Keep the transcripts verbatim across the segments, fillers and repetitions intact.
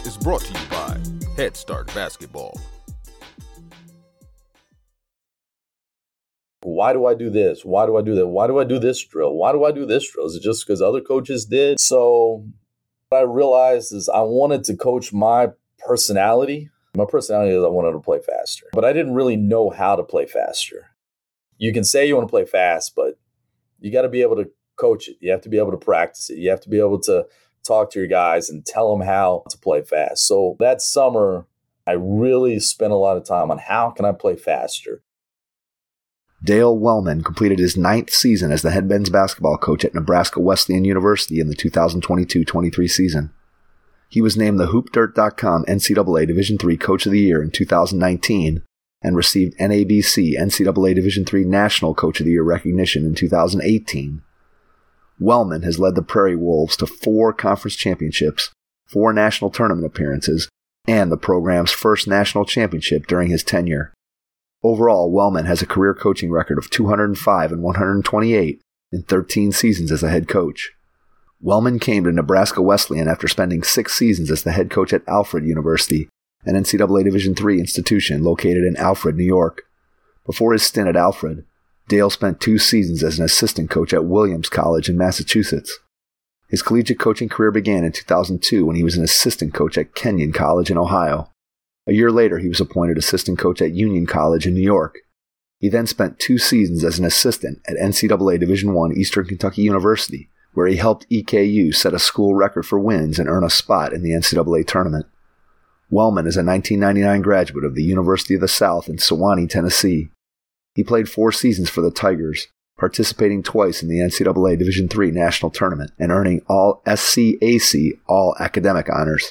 is brought to you by Head Start Basketball. Why do I do this? Why do I do that? Why do I do this drill? Why do I do this drill? Is it just because other coaches did? So what I realized is I wanted to coach my personality. My personality is I wanted to play faster, but I didn't really know how to play faster. You can say you want to play fast, but you got to be able to coach it. You have to be able to practice it. You have to be able to talk to your guys and tell them how to play fast. So that summer, I really spent a lot of time on how can I play faster. Dale Wellman completed his ninth season as the head men's basketball coach at Nebraska Wesleyan University in the two thousand twenty-two twenty-three season. He was named the Hoop Dirt dot com N C double A Division three Coach of the Year in two thousand nineteen and received N A B C N C double A Division three National Coach of the Year recognition in two thousand eighteen. Wellman has led the Prairie Wolves to four conference championships, four national tournament appearances, and the program's first national championship during his tenure. Overall, Wellman has a career coaching record of two hundred five and one hundred twenty-eight in thirteen seasons as a head coach. Wellman came to Nebraska Wesleyan after spending six seasons as the head coach at Alfred University, an N C double A Division three institution located in Alfred, New York. Before his stint at Alfred, Dale spent two seasons as an assistant coach at Williams College in Massachusetts. His collegiate coaching career began in two thousand two when he was an assistant coach at Kenyon College in Ohio. A year later, he was appointed assistant coach at Union College in New York. He then spent two seasons as an assistant at N C double A Division one Eastern Kentucky University, where he helped E K U set a school record for wins and earn a spot in the N C double A tournament. Wellman is a nineteen ninety-nine graduate of the University of the South in Sewanee, Tennessee. He played four seasons for the Tigers, participating twice in the N C double A Division three National Tournament and earning all S C A C All-Academic honors.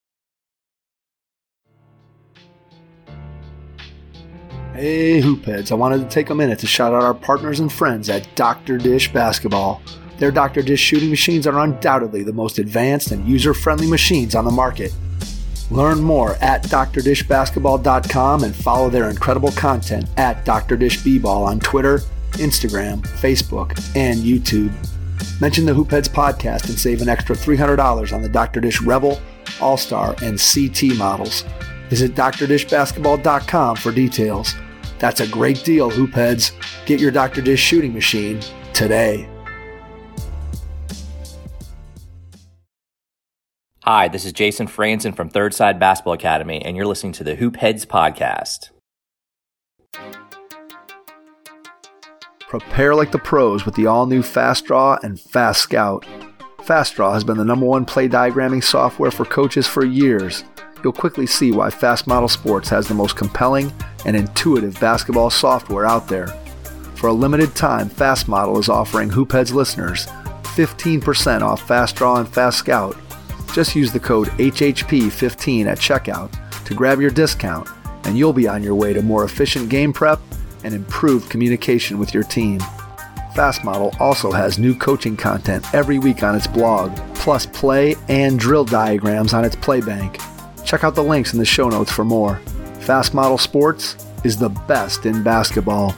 Hey Hoopheads, I wanted to take a minute to shout out our partners and friends at Doctor Dish Basketball. Their Doctor Dish shooting machines are undoubtedly the most advanced and user-friendly machines on the market. Learn more at D R dish basketball dot com and follow their incredible content at D R Dish B-Ball on Twitter, Instagram, Facebook, and YouTube. Mention the Hoopheads podcast and save an extra three hundred dollars on the Doctor Dish Rebel, All-Star, and C T models. Visit D R dish basketball dot com for details. That's a great deal, Hoopheads. Get your Doctor Dish shooting machine today. Hi, this is Jason Franzen from Third Side Basketball Academy, and you're listening to the Hoopheads podcast. Prepare like the pros with the all-new Fast Draw and Fast Scout. Fast Draw has been the number one play diagramming software for coaches for years. You'll quickly see why Fast Model Sports has the most compelling and intuitive basketball software out there. For a limited time, Fast Model is offering Hoopheads listeners fifteen percent off Fast Draw and Fast Scout. Just use the code H H P fifteen at checkout to grab your discount, and you'll be on your way to more efficient game prep and improved communication with your team. Fast Model also has new coaching content every week on its blog, plus play and drill diagrams on its Playbank. Check out the links in the show notes for more. Fast Model Sports is the best in basketball.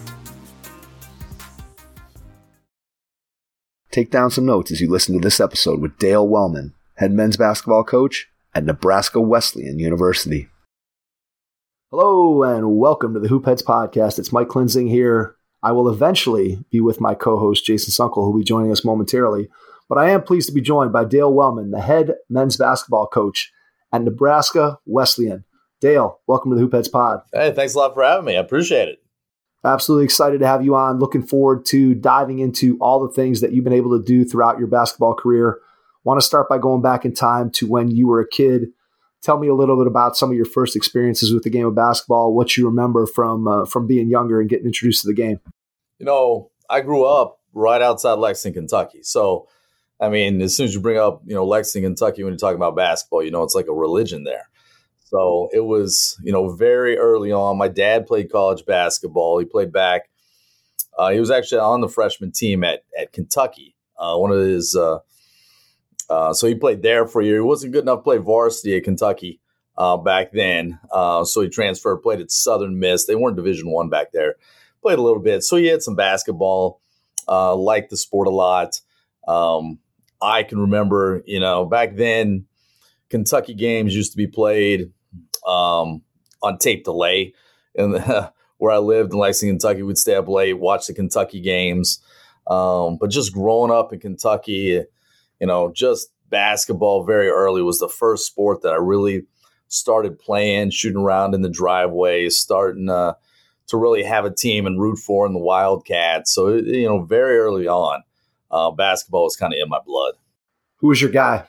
Take down some notes as you listen to this episode with Dale Wellman, head men's basketball coach at Nebraska Wesleyan University. Hello and welcome to the Hoopheads podcast. It's Mike Klinzing here. I will eventually be with my co-host Jason Sunkel, who will be joining us momentarily. But I am pleased to be joined by Dale Wellman, the head men's basketball coach at Nebraska Wesleyan. Dale, welcome to the Hoopheads pod. Hey, thanks a lot for having me. I appreciate it. Absolutely excited to have you on. Looking forward to diving into all the things that you've been able to do throughout your basketball career. Want to start by going back in time to when you were a kid. Tell me a little bit about some of your first experiences with the game of basketball, what you remember from uh, from being younger and getting introduced to the game. You know, I grew up right outside Lexington, Kentucky. So, I mean, as soon as you bring up, you know, Lexington, Kentucky, when you're talking about basketball, you know, it's like a religion there. So it was, you know, very early on. My dad played college basketball. He played back. Uh, he was actually on the freshman team at at Kentucky. Uh, one of his uh, uh, so he played there for a year. He wasn't good enough to play varsity at Kentucky uh, back then. Uh, so he transferred, played at Southern Miss. They weren't Division One back there. Played a little bit. So he had some basketball. Uh, liked the sport a lot. Um, I can remember, you know, back then, Kentucky games used to be played um, on tape delay. And where I lived in Lexington, Kentucky, we'd stay up late, watch the Kentucky games. Um, but just growing up in Kentucky, you know, just basketball very early was the first sport that I really started playing, shooting around in the driveway, starting uh, to really have a team and root for in the Wildcats. So, you know, very early on, uh, basketball was kind of in my blood. Who was your guy?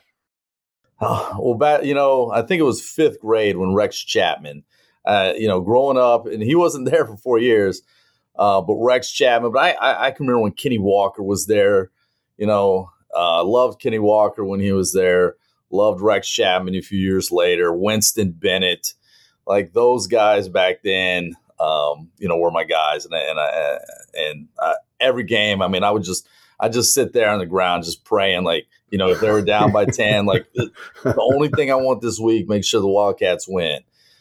Uh, well, back, you know, I think it was fifth grade when Rex Chapman, uh, you know, growing up, and he wasn't there for four years, uh, but Rex Chapman. But I, I, I can remember when Kenny Walker was there. You know, uh, loved Kenny Walker when he was there. Loved Rex Chapman a few years later. Winston Bennett, like those guys back then, um, you know, were my guys. And I, and I, and uh, every game, I mean, I would just, I just sit there on the ground, just praying, like, you know, if they were down by ten, like the, the only thing I want this week, make sure the Wildcats win.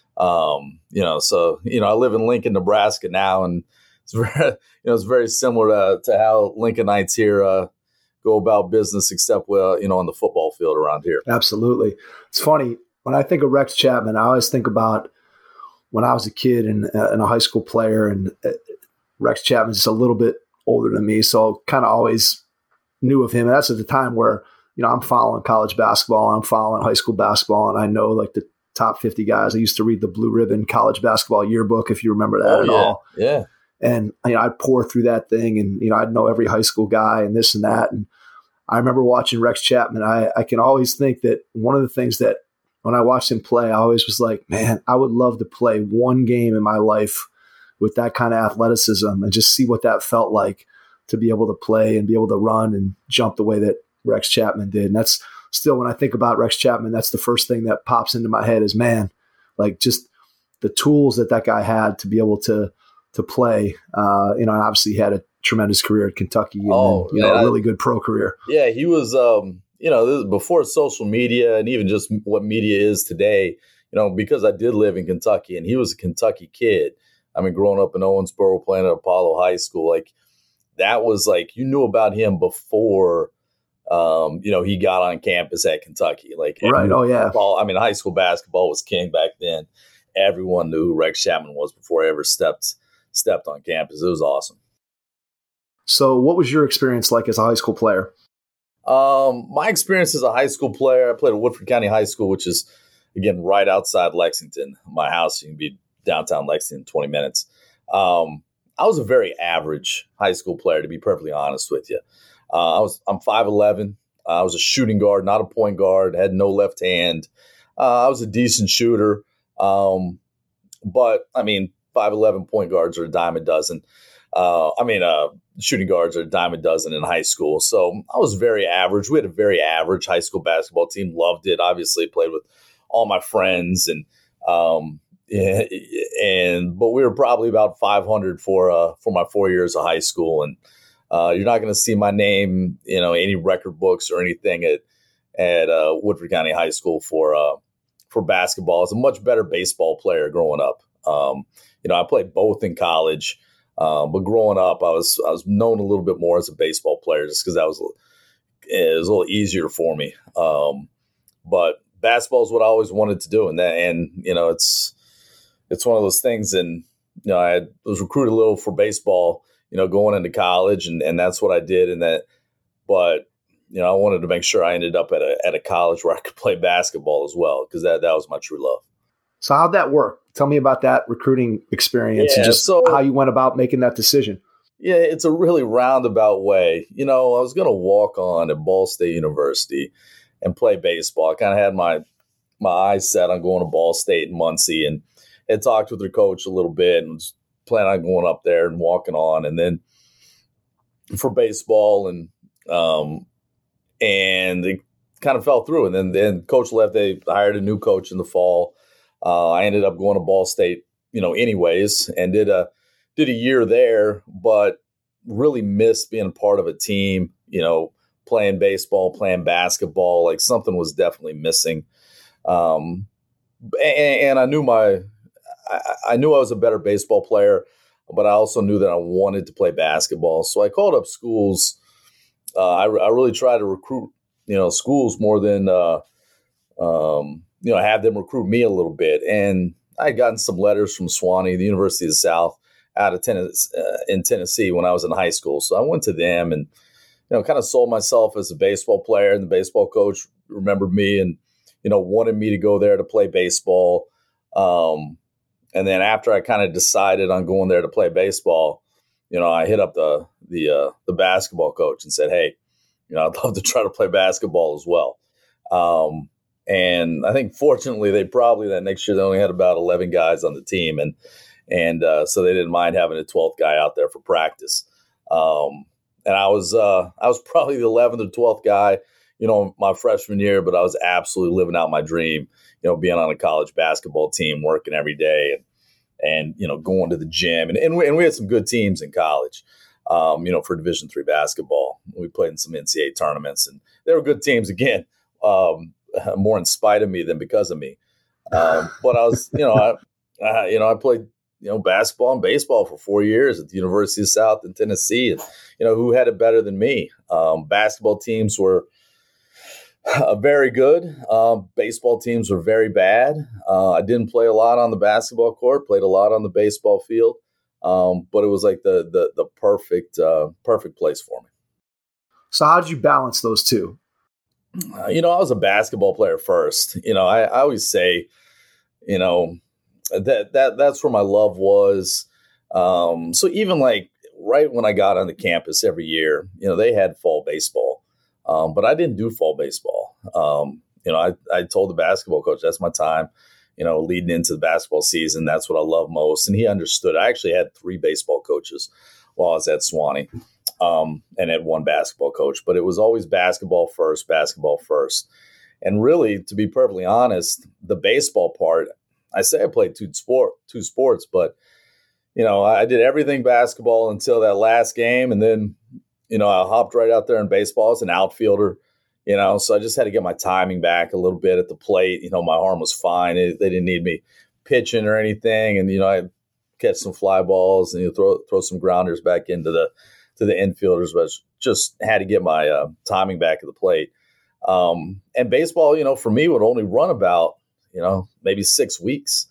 Um, you know, so, you know, I live in Lincoln, Nebraska now, and it's very, you know, it's very similar to, to how Lincolnites here uh, go about business, except, well, you know, on the football field around here. Absolutely. It's funny. When I think of Rex Chapman, I always think about when I was a kid and, uh, and a high school player, and uh, Rex Chapman's just a little bit older than me. So kind of always knew of him. And that's at the time where, you know, I'm following college basketball, I'm following high school basketball, and I know like the top fifty guys. I used to read the Blue Ribbon College Basketball Yearbook, if you remember that oh, at yeah. all. Yeah. And, you know, I'd pour through that thing, and, you know, I'd know every high school guy and this and that. And I remember watching Rex Chapman. I, I can always think that one of the things that when I watched him play, I always was like, man, I would love to play one game in my life with that kind of athleticism and just see what that felt like to be able to play and be able to run and jump the way that Rex Chapman did. And that's still, when I think about Rex Chapman, that's the first thing that pops into my head is, man, like just the tools that that guy had to be able to to play. Uh, you know, and obviously he had a tremendous career at Kentucky and oh, then, you know, a really good pro career. Yeah, he was, um, you know, this is before social media and even just what media is today, you know, because I did live in Kentucky and he was a Kentucky kid. I mean, growing up in Owensboro, playing at Apollo High School, like that was like, you knew about him before, um, you know, he got on campus at Kentucky. Like, right. Oh, yeah. Ball, I mean, high school basketball was king back then. Everyone knew who Rex Chapman was before I ever stepped stepped on campus. It was awesome. So what was your experience like as a high school player? Um, my experience as a high school player, I played at Woodford County High School, which is, again, right outside Lexington. My house, you can be downtown Lexington in twenty minutes. Um, I was a very average high school player, to be perfectly honest with you. Uh, I was, I'm five eleven. Uh, I was a shooting guard, not a point guard, had no left hand. Uh, I was a decent shooter. Um, but, I mean, five eleven point guards are a dime a dozen. Uh, I mean, uh, shooting guards are a dime a dozen in high school. So I was very average. We had a very average high school basketball team. Loved it. Obviously played with all my friends and, um, yeah, and, but we were probably about five hundred for, uh, for my four years of high school. And, uh, you're not going to see my name, you know, any record books or anything at, at, uh, Woodford County High School for, uh, for basketball. I was a much better baseball player growing up. Um, you know, I played both in college. Um, but growing up, I was I was known a little bit more as a baseball player just because that was it was a little easier for me. Um, but basketball is what I always wanted to do, and that and you know it's it's one of those things. And you know, I had, was recruited a little for baseball, you know, going into college, and, and that's what I did. And that, but you know, I wanted to make sure I ended up at a at a college where I could play basketball as well because that that was my true love. So how'd that work? Tell me about that recruiting experience yeah, and just so, how you went about making that decision. Yeah, it's a really roundabout way. You know, I was going to walk on at Ball State University and play baseball. I kind of had my my eyes set on going to Ball State in Muncie and had talked with their coach a little bit and was planning on going up there and walking on. And then for baseball and um, and it kind of fell through. And then, then coach left. They hired a new coach in the fall. Uh, I ended up going to Ball State, you know, anyways, and did a did a year there, but really missed being a part of a team, you know, playing baseball, playing basketball. Like something was definitely missing. Um, and, and I knew my, I, I knew I was a better baseball player, but I also knew that I wanted to play basketball. So I called up schools. Uh, I, I really tried to recruit, you know, schools more than. Uh, um, you know, have them recruit me a little bit. And I had gotten some letters from Sewanee, the University of the South, out of Tennessee, uh, in Tennessee when I was in high school. So I went to them and, you know, kind of sold myself as a baseball player. And the baseball coach remembered me and, you know, wanted me to go there to play baseball. Um, and then after I kind of decided on going there to play baseball, you know, I hit up the the uh, the basketball coach and said, hey, you know, I'd love to try to play basketball as well. Um, and I think fortunately they probably that next year they only had about eleven guys on the team. And and uh, so they didn't mind having a twelfth guy out there for practice. Um, and I was uh, I was probably the eleventh or twelfth guy, you know, my freshman year, but I was absolutely living out my dream, you know, being on a college basketball team, working every day and, and you know, going to the gym. And, and, we, and we had some good teams in college, um, you know, for Division three basketball. We played in some N C double A tournaments, and they were good teams, again, um, more in spite of me than because of me. Um, but I was, you know, I, uh, you know, I played, you know, basketball and baseball for four years at the University of South in Tennessee. And, you know, who had it better than me? Um, basketball teams were Uh, very good. Um, baseball teams were very bad. Uh, I didn't play a lot on the basketball court, played a lot on the baseball field, um, but it was like the the, the perfect uh, perfect place for me. So how did you balance those two? Uh, you know, I was a basketball player first. You know, I, I always say, you know, that that that's where my love was. Um, so even like right when I got onto campus every year, you know, they had fall baseball. Um, but I didn't do fall baseball. Um, you know, I, I told the basketball coach, that's my time, you know, leading into the basketball season. That's what I love most. And he understood. I actually had three baseball coaches while I was at Sewanee, um, and had one basketball coach. But it was always basketball first, basketball first. And really, to be perfectly honest, the baseball part, I say I played two sport, two sports, but, you know, I did everything basketball until that last game. And then, you know, I hopped right out there in baseball as an outfielder, you know, so I just had to get my timing back a little bit at the plate. You know, my arm was fine. It, they didn't need me pitching or anything. And, you know, I'd catch some fly balls and you know, throw throw some grounders back into the to the infielders, but just had to get my uh, timing back at the plate. Um, and baseball, you know, for me would only run about, you know, maybe six weeks.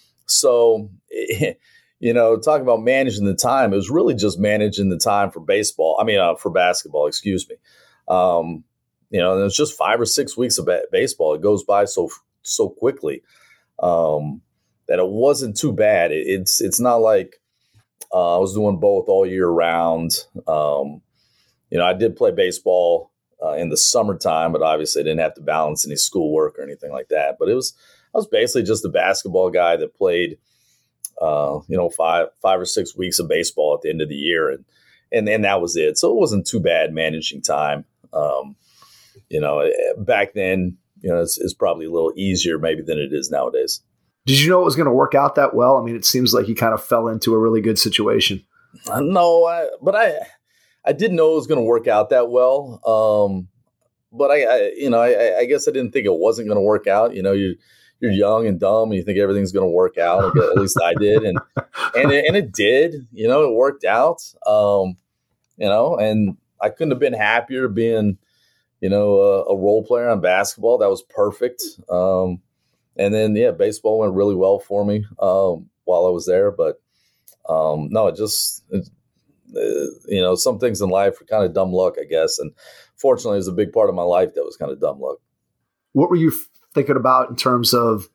So, it, You know, talking about managing the time, it was really just managing the time for baseball. I mean, uh, for basketball, excuse me. Um, you know, it's just five or six weeks of ba- baseball. It goes by so so quickly um, that it wasn't too bad. It, it's it's not like uh, I was doing both all year round. Um, you know, I did play baseball uh, in the summertime, but obviously I didn't have to balance any schoolwork or anything like that. But it was I was basically just a basketball guy that played. Uh, you know, five five or six weeks of baseball at the end of the year, and and and that was it. So it wasn't too bad managing time. Um, you know, back then, you know, it's, it's probably a little easier maybe than it is nowadays. Did you know it was going to work out that well? I mean, it seems like you kind of fell into a really good situation. Uh, no, I, but I I didn't know it was going to work out that well. Um, but I, I, you know, I, I guess I didn't think it wasn't going to work out. You know, you. You're young and dumb and you think everything's going to work out. At least I did. And, and, it, and it did, you know, it worked out, um, you know, and I couldn't have been happier being, you know, a, a role player on basketball. That was perfect. Um, and then, yeah, baseball went really well for me um, while I was there. But um, no, it just, it, uh, you know, some things in life are kind of dumb luck, I guess. And fortunately, it was a big part of my life that was kind of dumb luck. What were you f- thinking about in terms of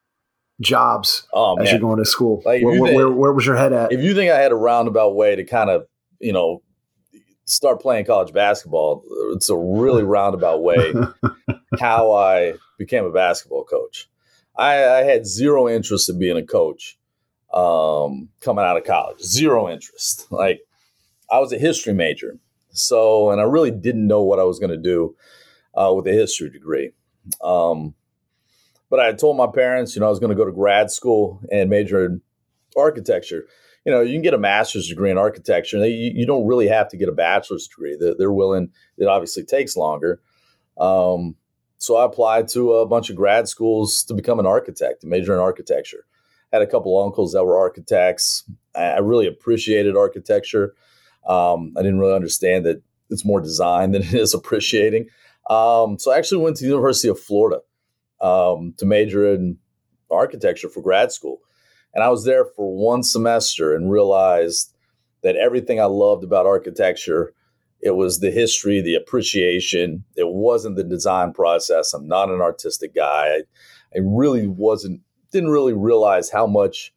jobs oh, as man. you're going to school? Like, where, think, where, where was your head at? If you think I had a roundabout way to kind of, you know, start playing college basketball, it's a really roundabout way how I became a basketball coach. I, I had zero interest in being a coach um, coming out of college. Zero interest. Like, I was a history major. So, and I really didn't know what I was going to do uh, with a history degree. Um, but I had told my parents, you know, I was going to go to grad school and major in architecture. You know, you can get a master's degree in architecture. And you, you don't really have to get a bachelor's degree. They're, they're willing. It obviously takes longer. Um, so I applied to a bunch of grad schools to become an architect, a major in architecture. Had a couple uncles that were architects. I, I really appreciated architecture. Um, I didn't really understand that it's more design than it is appreciating. Um, so I actually went to the University of Florida um, to major in architecture for grad school. And I was there for one semester and realized that everything I loved about architecture, it was the history, the appreciation. It wasn't the design process. I'm not an artistic guy. I, I really wasn't, didn't really realize how much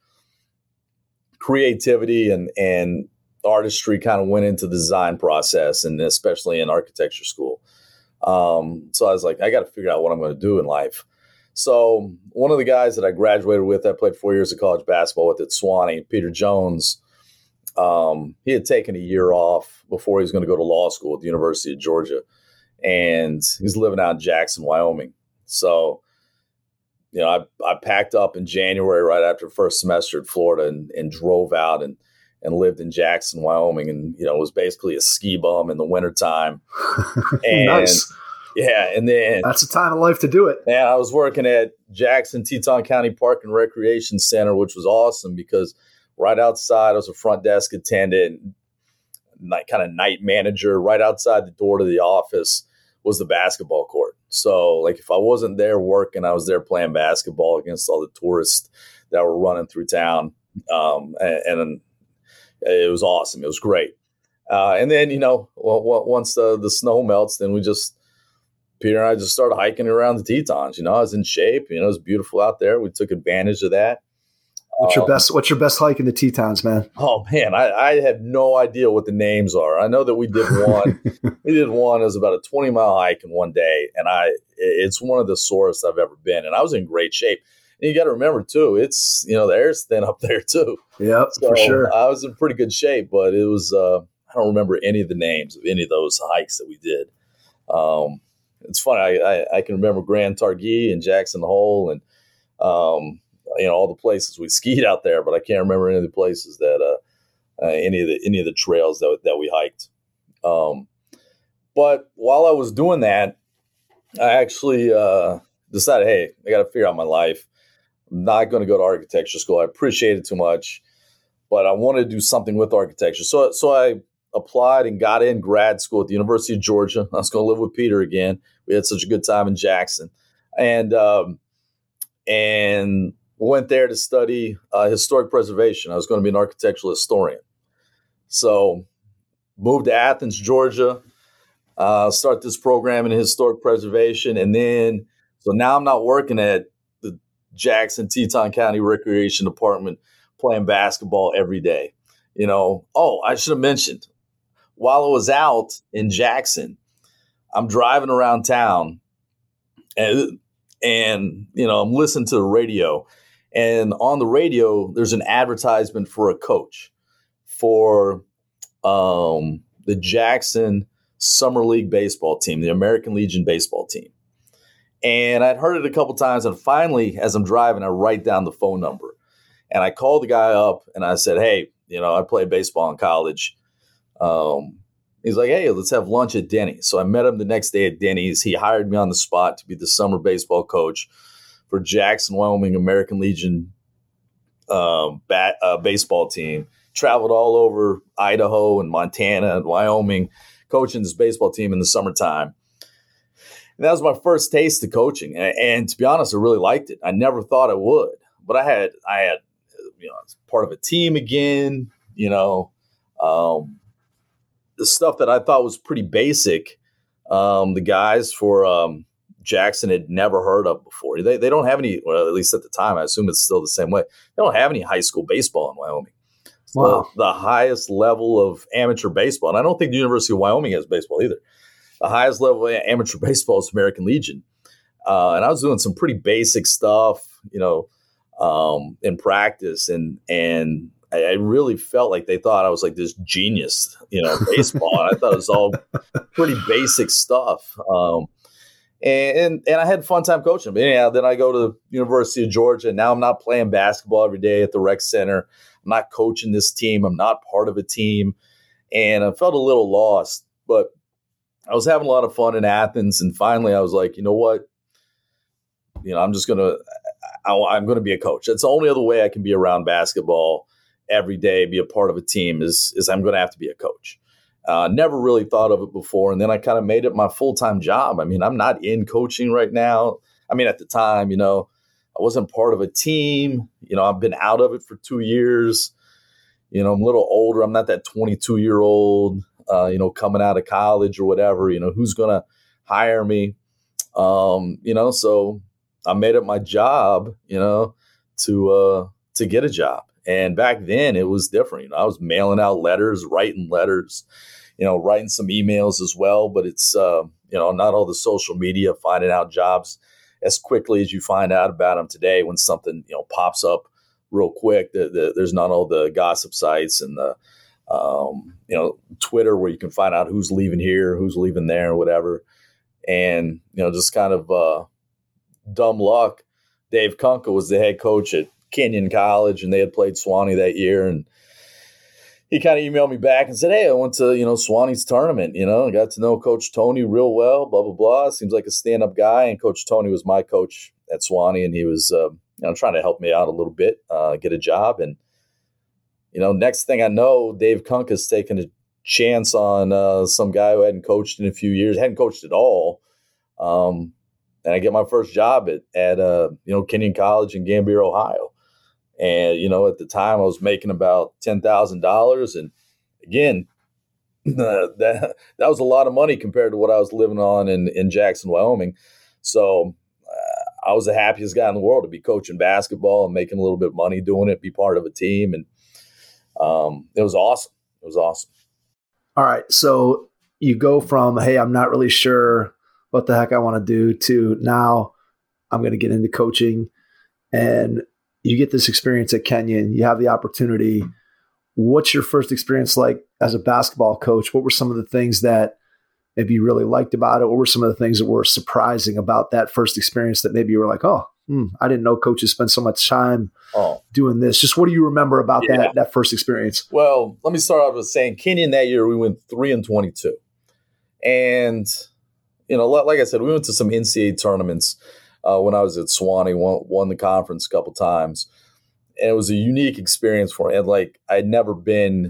creativity and, and artistry kind of went into the design process, and especially in architecture school. Um, so I was like, I got to figure out what I'm going to do in life. So one of the guys that I graduated with, I played four years of college basketball with at Sewanee, Peter Jones, um, he had taken a year off before he was going to go to law school at the University of Georgia. And he's living out in Jackson, Wyoming. So, you know, I, I packed up in January right after the first semester at Florida and, and drove out and, and lived in Jackson, Wyoming. And, you know, was basically a ski bum in the wintertime. And nice. Yeah, and then that's the time of life to do it. Yeah, I was working at Jackson Teton County Park and Recreation Center, which was awesome because right outside, I was a front desk attendant, night, kind of night manager. Right outside the door to the office was the basketball court. So, like, if I wasn't there working, I was there playing basketball against all the tourists that were running through town, um, and, and it was awesome. It was great. Uh, and then, you know, well, once the, the snow melts, then we just Peter and I just started hiking around the Tetons. You know, I was in shape. You know, it was beautiful out there. We took advantage of that. What's um, your best? What's your best hike in the Tetons, man? Oh man, I, I have no idea what the names are. I know that we did one. we did one. It was about a twenty mile hike in one day, and I it's one of the sorest I've ever been. And I was in great shape. And you got to remember too, it's you know the air's thin up there too. Yep, so for sure. I was in pretty good shape, but it was uh, I don't remember any of the names of any of those hikes that we did. Um, It's funny. I, I, I can remember Grand Targhee and Jackson Hole and, um, you know, all the places we skied out there, but I can't remember any of the places that, uh, uh, any of the, any of the trails that, that we hiked. Um, but while I was doing that, I actually, uh, decided, hey, I got to figure out my life. I'm not going to go to architecture school. I appreciate it too much, but I want to do something with architecture. So, so I applied and got in grad school at the University of Georgia. I was going to live with Peter again. We had such a good time in Jackson, and um, and went there to study uh, historic preservation. I was going to be an architectural historian. So moved to Athens, Georgia, uh, start this program in historic preservation. And then, so now I'm not working at the Jackson Teton County Recreation Department playing basketball every day. You know, oh, I should have mentioned, while I was out in Jackson, I'm driving around town and, and, you know, I'm listening to the radio, and on the radio, there's an advertisement for a coach for um, the Jackson Summer League baseball team, the American Legion baseball team. And I'd heard it a couple times. And finally, as I'm driving, I write down the phone number, and I called the guy up and I said, hey, you know, I played baseball in college. Um, He's like, hey, let's have lunch at Denny's. So I met him the next day at Denny's. He hired me on the spot to be the summer baseball coach for Jackson, Wyoming American Legion uh, bat, uh, baseball team. Traveled all over Idaho and Montana and Wyoming, coaching this baseball team in the summertime. And that was my first taste of coaching. And, and to be honest, I really liked it. I never thought I would. But I had, I had, you know, I was part of a team again, you know, um, the stuff that I thought was pretty basic, um, the guys for um, Jackson had never heard of before. They they don't have any, well, at least at the time, I assume it's still the same way. They don't have any high school baseball in Wyoming. So wow. The highest level of amateur baseball, and I don't think the University of Wyoming has baseball either. The highest level of amateur baseball is American Legion. Uh, and I was doing some pretty basic stuff, you know, um, in practice, and and I really felt like they thought I was like this genius, you know, baseball. And I thought it was all pretty basic stuff. Um, and, and and I had a fun time coaching. But anyhow, then I go to the University of Georgia, and now I'm not playing basketball every day at the rec center. I'm not coaching this team. I'm not part of a team. And I felt a little lost. But I was having a lot of fun in Athens. And finally, I was like, you know what? You know, I'm just going to – I'm going to be a coach. That's the only other way I can be around basketball every day, be a part of a team, is is I'm going to have to be a coach. Uh, never really thought of it before. And then I kind of made it my full-time job. I mean, I'm not in coaching right now. I mean, at the time, you know, I wasn't part of a team. You know, I've been out of it for two years. You know, I'm a little older. I'm not that twenty-two-year-old, uh, you know, coming out of college or whatever. You know, who's going to hire me? Um, you know, so I made it my job, you know, to uh, to get a job. And back then it was different. You know, I was mailing out letters, writing letters, you know, writing some emails as well. But it's, uh, you know, not all the social media, finding out jobs as quickly as you find out about them today when something, you know, pops up real quick. The, the, there's not all the gossip sites and the, um, you know, Twitter where you can find out who's leaving here, who's leaving there or whatever. And, you know, just kind of uh, dumb luck. Dave Kunkel was the head coach at Kenyon College, and they had played Sewanee that year. And he kind of emailed me back and said, hey, I went to, you know, Sewanee's tournament, you know, I got to know Coach Tony real well, blah, blah, blah. Seems like a stand-up guy. And Coach Tony was my coach at Sewanee, and he was, uh, you know, trying to help me out a little bit, uh, get a job. And, you know, next thing I know, Dave Kunkel's taking a chance on uh, some guy who hadn't coached in a few years, hadn't coached at all. Um, and I get my first job at, at uh, you know, Kenyon College in Gambier, Ohio. And, you know, at the time I was making about ten thousand dollars. And again, uh, that, that was a lot of money compared to what I was living on in, in Jackson, Wyoming. So uh, I was the happiest guy in the world to be coaching basketball and making a little bit of money doing it, be part of a team. And um, it was awesome. It was awesome. All right. So you go from, hey, I'm not really sure what the heck I want to do, to now I'm going to get into coaching. And you get this experience at Kenyon. You have the opportunity. What's your first experience like as a basketball coach? What were some of the things that maybe you really liked about it? What were some of the things that were surprising about that first experience that maybe you were like, oh, hmm, I didn't know coaches spend so much time oh. doing this. Just what do you remember about yeah. that that first experience? Well, let me start off with saying Kenyon that year, we went three and twenty-two. And, you know, like I said, we went to some N C double A tournaments uh, when I was at Sewanee, won, won the conference a couple times. And it was a unique experience for me. And like, I'd never been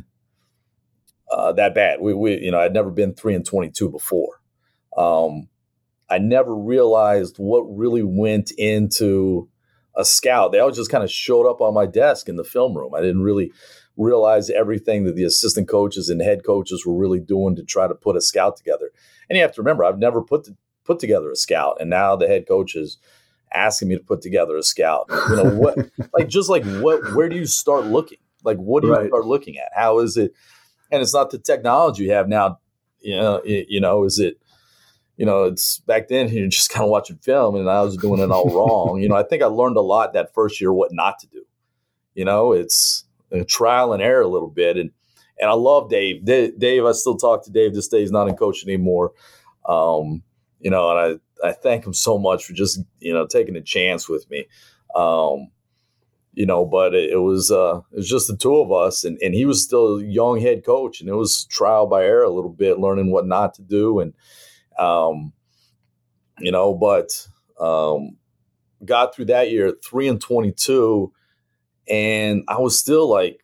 uh, that bad. We, we, you know, I'd never been three and twenty-two before. Um, I never realized what really went into a scout. They always just kind of showed up on my desk in the film room. I didn't really realize everything that the assistant coaches and head coaches were really doing to try to put a scout together. And you have to remember, I've never put to, put together a scout, and now the head coach is asking me to put together a scout. You know what? like just like what? Where do you start looking? Like what do you right. start looking at? How is it? And it's not the technology you have now. You know, it, you know, is it? You know, it's back then you're just kind of watching film, and I was doing it all wrong. You know, I think I learned a lot that first year what not to do. You know, it's a trial and error a little bit. And and I love Dave. Dave, Dave I still talk to Dave this day. He's not in coaching anymore. Um, you know, and I, I thank him so much for just, you know, taking a chance with me. Um, you know, but it, it was uh, it was just the two of us, and, and he was still a young head coach, and it was trial by error a little bit, learning what not to do. And Um, you know, but um, got through that year at three and twenty-two, and I was still like,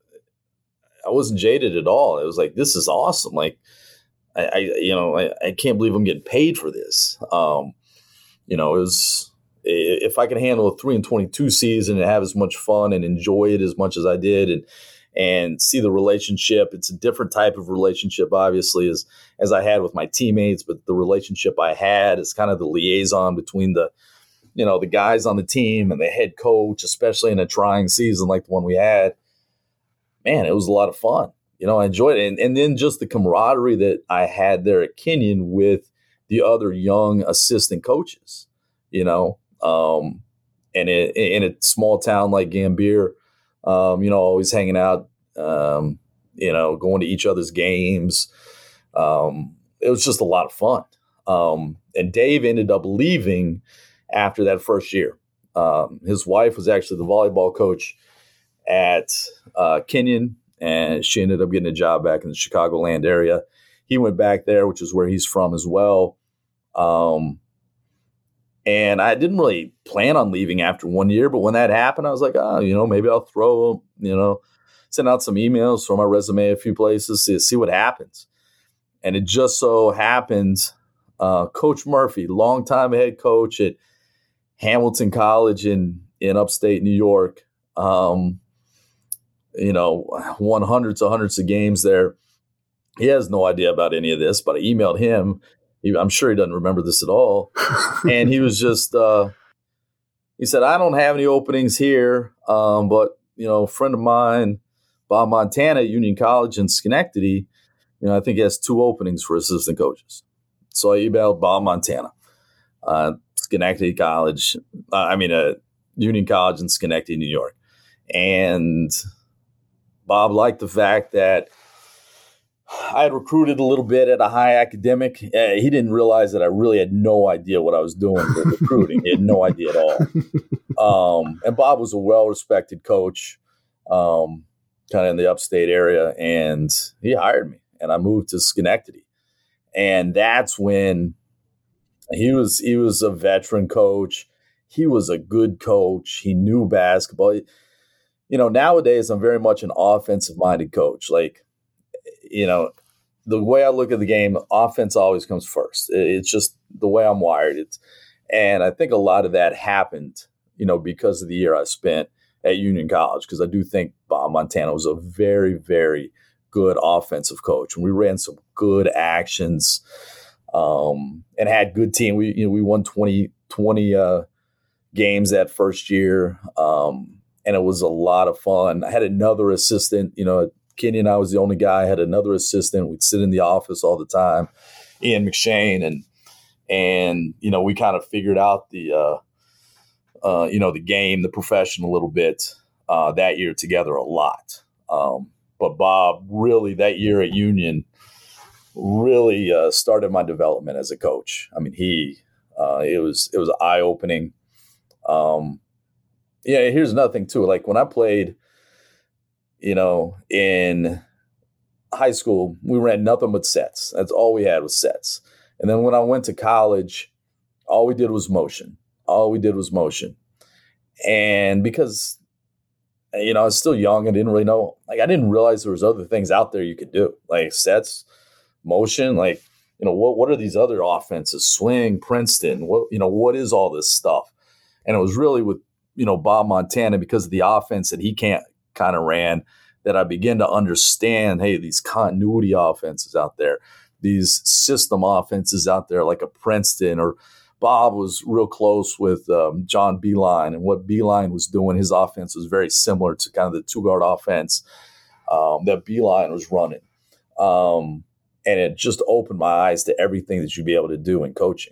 I wasn't jaded at all. It was like, this is awesome. Like, I, I you know, I, I can't believe I'm getting paid for this. Um, you know, it was, if I can handle a three and twenty-two season and have as much fun and enjoy it as much as I did, and and see the relationship. It's a different type of relationship, obviously, as as I had with my teammates, but the relationship I had is kind of the liaison between the, you know, the guys on the team and the head coach, especially in a trying season like the one we had. Man, it was a lot of fun. You know, I enjoyed it. And, and then just the camaraderie that I had there at Kenyon with the other young assistant coaches, you know, um, and it, in a small town like Gambier, Um, you know, always hanging out, um, you know, going to each other's games. Um, it was just a lot of fun. Um, and Dave ended up leaving after that first year. Um, his wife was actually the volleyball coach at uh, Kenyon, and she ended up getting a job back in the Chicagoland area. He went back there, which is where he's from as well. Um, And I didn't really plan on leaving after one year, but when that happened, I was like, oh, you know, maybe I'll throw, you know, send out some emails, throw my resume a few places, see, see what happens. And it just so happened, uh, Coach Murphy, longtime head coach at Hamilton College in, in upstate New York. Um, you know, won hundreds of hundreds of games there. He has no idea about any of this, but I emailed him. He, I'm sure he doesn't remember this at all. And he was just, uh, he said, I don't have any openings here, um, but, you know, a friend of mine, Bob Montana at Union College in Schenectady, you know, I think he has two openings for assistant coaches. So I emailed Bob Montana, uh, Schenectady College, uh, I mean, uh, Union College in Schenectady, New York. And Bob liked the fact that I had recruited a little bit at a high academic. Uh, he didn't realize that I really had no idea what I was doing with recruiting. He had no idea at all. Um, and Bob was a well-respected coach, um, kind of in the upstate area, and he hired me, and I moved to Schenectady. And that's when he was he was a veteran coach. He was a good coach. He knew basketball. You know, nowadays I'm very much an offensive-minded coach. Like, you know, the way I look at the game, offense always comes first. It's just the way I'm wired. It's, and I think a lot of that happened, you know, because of the year I spent at Union College, because I do think Bob Montana was a very, very good offensive coach. And we ran some good actions um, and had good team. We, you know, we won twenty, twenty uh, games that first year. Um, and it was a lot of fun. I had another assistant, you know, Kenny and I was the only guy. I had another assistant. We'd sit in the office all the time, Ian McShane, and and you know we kind of figured out the uh, uh, you know the game, the profession a little bit uh, that year together a lot. Um, but Bob really that year at Union really uh, started my development as a coach. I mean, he uh, it was it was eye opening. Um, yeah, here's another thing too. Like when I played. You know, in high school, we ran nothing but sets. That's all we had was sets. And then when I went to college, all we did was motion. All we did was motion. And because, you know, I was still young, I didn't really know. Like, I didn't realize there was other things out there you could do. Like sets, motion, like, you know, what, what are these other offenses? Swing, Princeton, what, you know, what is all this stuff? And it was really with, you know, Bob Montana because of the offense that he can't, kind of ran that I began to understand, hey, these continuity offenses out there, these system offenses out there like a Princeton, or Bob was real close with um, John Beilein, and what Beilein was doing, his offense was very similar to kind of the two-guard offense um, that Beilein was running. Um, and it just opened my eyes to everything that you'd be able to do in coaching.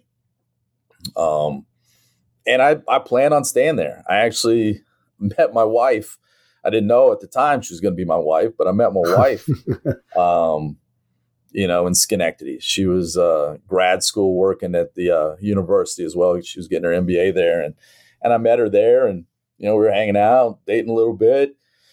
Um, and I, I plan on staying there. I actually met my wife. I didn't know at the time she was going to be my wife, but I met my wife, um, you know, in Schenectady. She was uh, grad school working at the uh, university as well. She was getting her M B A there. And, and I met her there and, you know, we were hanging out, dating a little bit.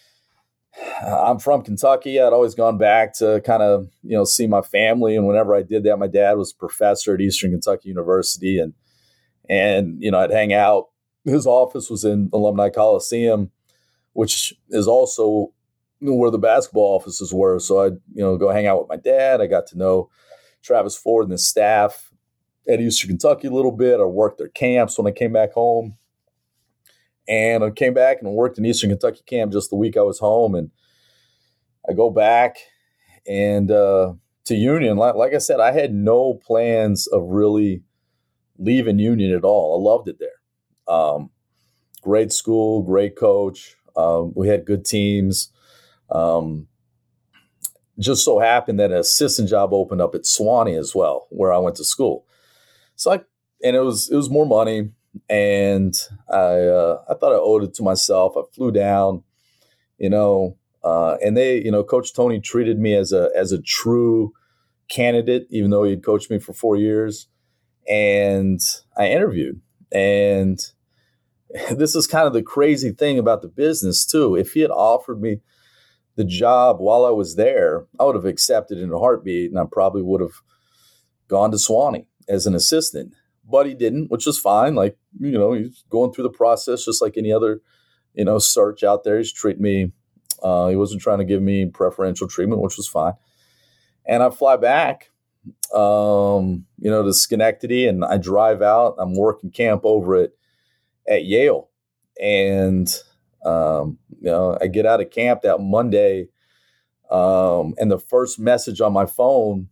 I'm from Kentucky. I'd always gone back to kind of, you know, see my family. And whenever I did that, my dad was a professor at Eastern Kentucky University. And, and, you know, I'd hang out. His office was in Alumni Coliseum, which is also where the basketball offices were. So I'd, you know, go hang out with my dad. I got to know Travis Ford and the staff at Eastern Kentucky a little bit. I worked their camps when I came back home. And I came back and worked in Eastern Kentucky camp just the week I was home. And I go back and uh, to Union. Like, like I said, I had no plans of really leaving Union at all. I loved it there. Um, great school, great coach. Um, we had good teams. Um, just so happened that an assistant job opened up at Sewanee as well, where I went to school. So I, and it was it was more money, and I uh, I thought I owed it to myself. I flew down, you know, uh, and they, you know, Coach Tony treated me as a as a true candidate, even though he'd coached me for four years. And I interviewed, and this is kind of the crazy thing about the business too. If he had offered me the job while I was there, I would have accepted in a heartbeat, and I probably would have gone to Sewanee as an assistant. But he didn't, which was fine. Like, you know, he's going through the process just like any other, you know, search out there. He's treating me. Uh, he wasn't trying to give me preferential treatment, which was fine. And I fly back, um, you know, to Schenectady, and I drive out. I'm working camp over at at Yale. And, um, you know, I get out of camp that Monday, um, and the first message on my phone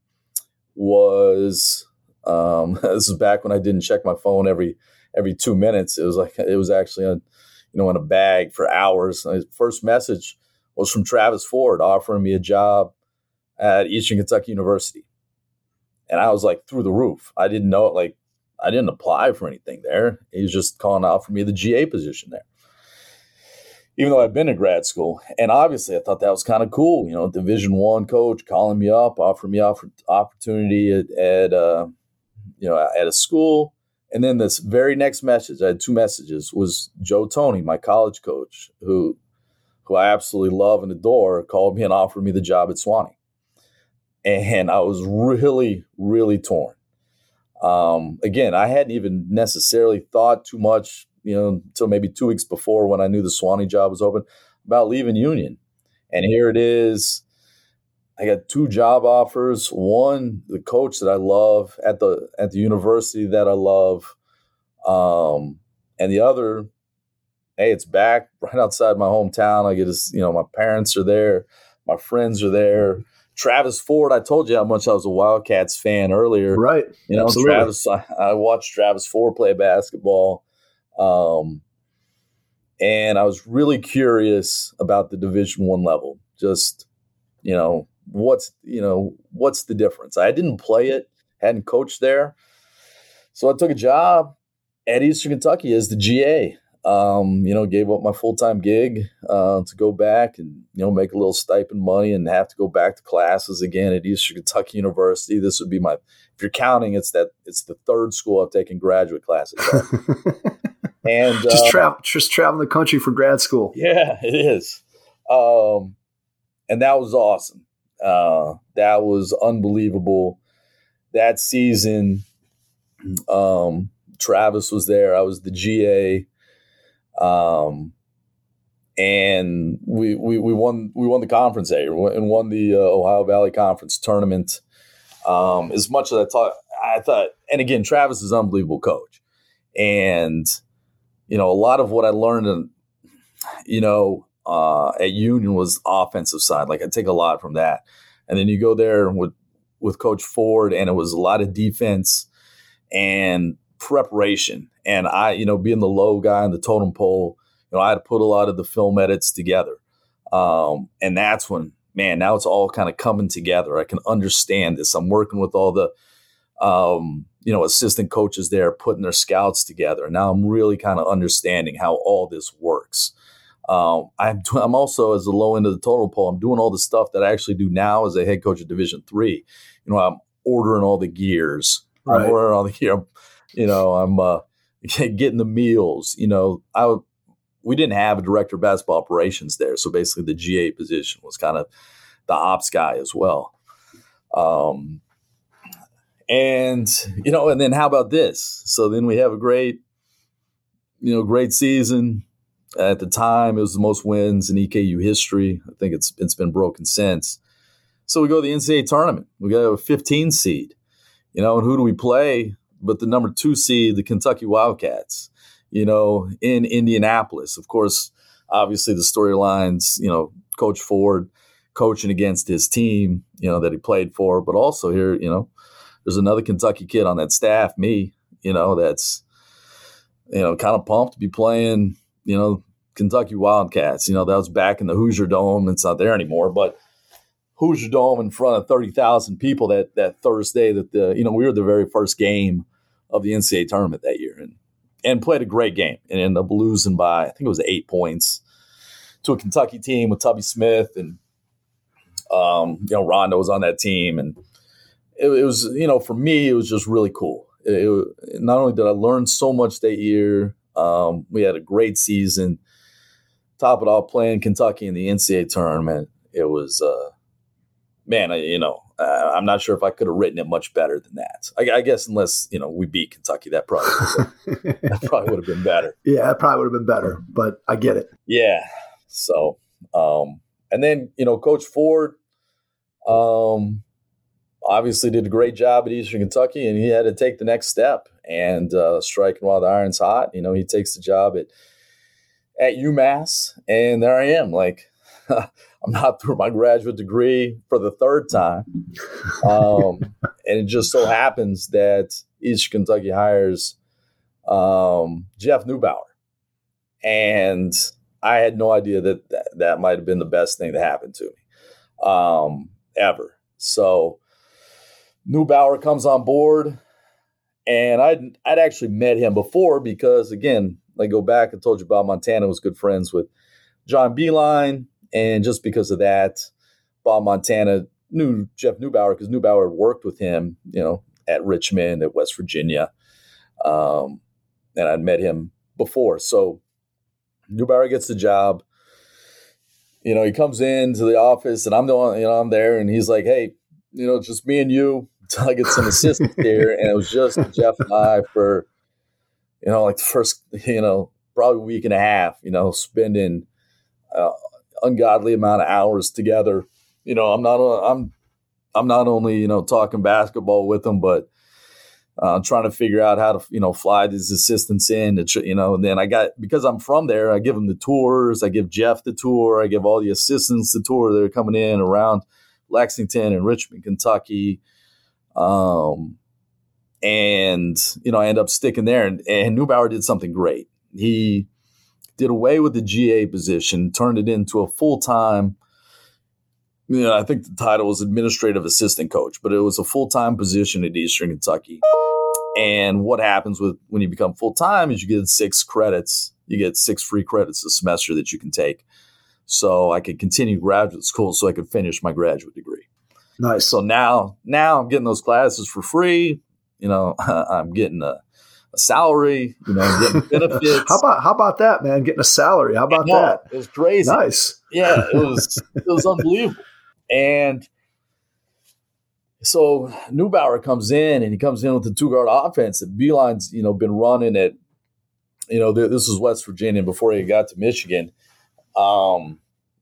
was, um, this is back when I didn't check my phone every every two minutes. It was like, it was actually, a, you know, in a bag for hours. My first message was from Travis Ford offering me a job at Eastern Kentucky University. And I was like through the roof. I didn't know it. Like, I didn't apply for anything there. He was just calling out for me the G A position there, even though I'd been to grad school. And obviously I thought that was kind of cool. You know, Division One coach calling me up, offering me off opportunity at, at uh, you know, at a school. And then this very next message, I had two messages, was Joe Toney, my college coach, who, who I absolutely love and adore, called me and offered me the job at Sewanee. And I was really, really torn. Um, again, I hadn't even necessarily thought too much, you know, until maybe two weeks before when I knew the Sewanee job was open, about leaving Union. And here it is. I got two job offers. One, the coach that I love at the at the university that I love. Um, and the other, hey, it's back right outside my hometown. I get to, you know, my parents are there. My friends are there. Travis Ford, I told you how much I was a Wildcats fan earlier. Right. You know, Absolutely. Travis, I, I watched Travis Ford play basketball. Um, and I was really curious about the Division One level. Just, you know, what's, you know, what's the difference? I didn't play it, hadn't coached there. So I took a job at Eastern Kentucky as the G A. Um, you know, gave up my full-time gig uh, to go back and, you know, make a little stipend money and have to go back to classes again at Eastern Kentucky University. This would be my, if you're counting, it's that it's the third school I've taken graduate classes at. And just uh, travel, just traveling the country for grad school. Yeah, it is. Um, and that was awesome. Uh, that was unbelievable. That season, um, Travis was there. I was the G A. Um, and we, we, we won, we won the conference there and won the uh, Ohio Valley Conference tournament. Um, as much as I thought, I thought, and again, Travis is an unbelievable coach. And, you know, a lot of what I learned, in, you know, uh, at Union was offensive side. Like I take a lot from that. And then you go there with, with Coach Ford, and it was a lot of defense and preparation. And I, you know, being the low guy in the totem pole, you know, I had to put a lot of the film edits together. Um, and that's when, man, now it's all kind of coming together. I can understand this. I'm working with all the, um, you know, assistant coaches there, putting their scouts together. And now I'm really kind of understanding how all this works. Um, I'm, I'm also, as the low end of the totem pole, I'm doing all the stuff that I actually do now as a head coach of Division Three. You know, I'm ordering all the gears. Right. I'm ordering all the gear. You know, I'm uh, getting the meals. You know, I we didn't have a director of basketball operations there, so basically the G A position was kind of the ops guy as well. Um, and you know, and then how about this? So then we have a great, you know, great season. At the time, it was the most wins in E K U history. I think it's it's been broken since. So we go to the N C double A tournament. We got a fifteen seed. You know, and who do we play? But the number two seed, the Kentucky Wildcats, you know, in Indianapolis. Of course, obviously the storylines, you know, Coach Ford coaching against his team, you know, that he played for. But also here, you know, there's another Kentucky kid on that staff, me, you know, that's, you know, kind of pumped to be playing, you know, Kentucky Wildcats. You know, that was back in the Hoosier Dome. It's not there anymore, but Hoosier Dome in front of thirty thousand people that that Thursday that the, you know, we were the very first game of the N C double A tournament that year and and played a great game and ended up losing by, I think it was eight points to a Kentucky team with Tubby Smith and, um, you know, Rondo was on that team. And it, it was, you know, for me, it was just really cool. It, it, not only did I learn so much that year, um, we had a great season, top it all playing Kentucky in the N C double A tournament. It was, uh, man, I, you know, uh, I'm not sure if I could have written it much better than that. I, I guess unless, you know, we beat Kentucky, that probably would have, that probably would have been better. Yeah, that probably would have been better, but I get it. Yeah. So, um, and then, you know, Coach Ford, um, obviously did a great job at Eastern Kentucky, and he had to take the next step and uh, striking while the iron's hot. You know, he takes the job at at UMass, and there I am. Like, I'm not through my graduate degree for the third time. Um, and it just so happens that Eastern Kentucky hires um, Jeff Neubauer. And I had no idea that that, that might have been the best thing to happen to me um, ever. So Neubauer comes on board, and I'd, I'd actually met him before because, again, I go back and told you about Montana was good friends with John Beilein, and just because of that, Bob Montana knew Jeff Neubauer because Neubauer worked with him, you know, at Richmond, at West Virginia, um, and I'd met him before. So Neubauer gets the job. You know, he comes into the office, and I'm the one, you know, I'm there, and he's like, "Hey, you know, it's just me and you until I get some assistants here." And it was just Jeff and I for, you know, like the first, you know, probably a week and a half, you know, spending uh, ungodly amount of hours together. You know, I'm not, I'm, I'm not only, you know, talking basketball with him, but uh, trying to figure out how to, you know, fly these assistants in, to, you know, and then I got, because I'm from there, I give them the tours, I give Jeff the tour, I give all the assistants the tour. They're coming in around Lexington and Richmond, Kentucky. Um, and, you know, I end up sticking there, and, and Neubauer did something great. He did away with the G A position, turned it into a full-time, you know, I think the title was administrative assistant coach, but it was a full-time position at Eastern Kentucky. And what happens with when you become full-time is you get six credits. You get six free credits a semester that you can take. So I could continue graduate school so I could finish my graduate degree. Nice. So now, now I'm getting those classes for free. You know, I'm getting a, a salary, you know, I'm getting benefits. how about how about that, man? Getting a salary. How about no, that? It was crazy. Nice. Yeah, it was it was unbelievable. And so Neubauer comes in, and he comes in with the two-guard offense that Beilein's, you know, been running at, you know, th- this was West Virginia before he got to Michigan. Um,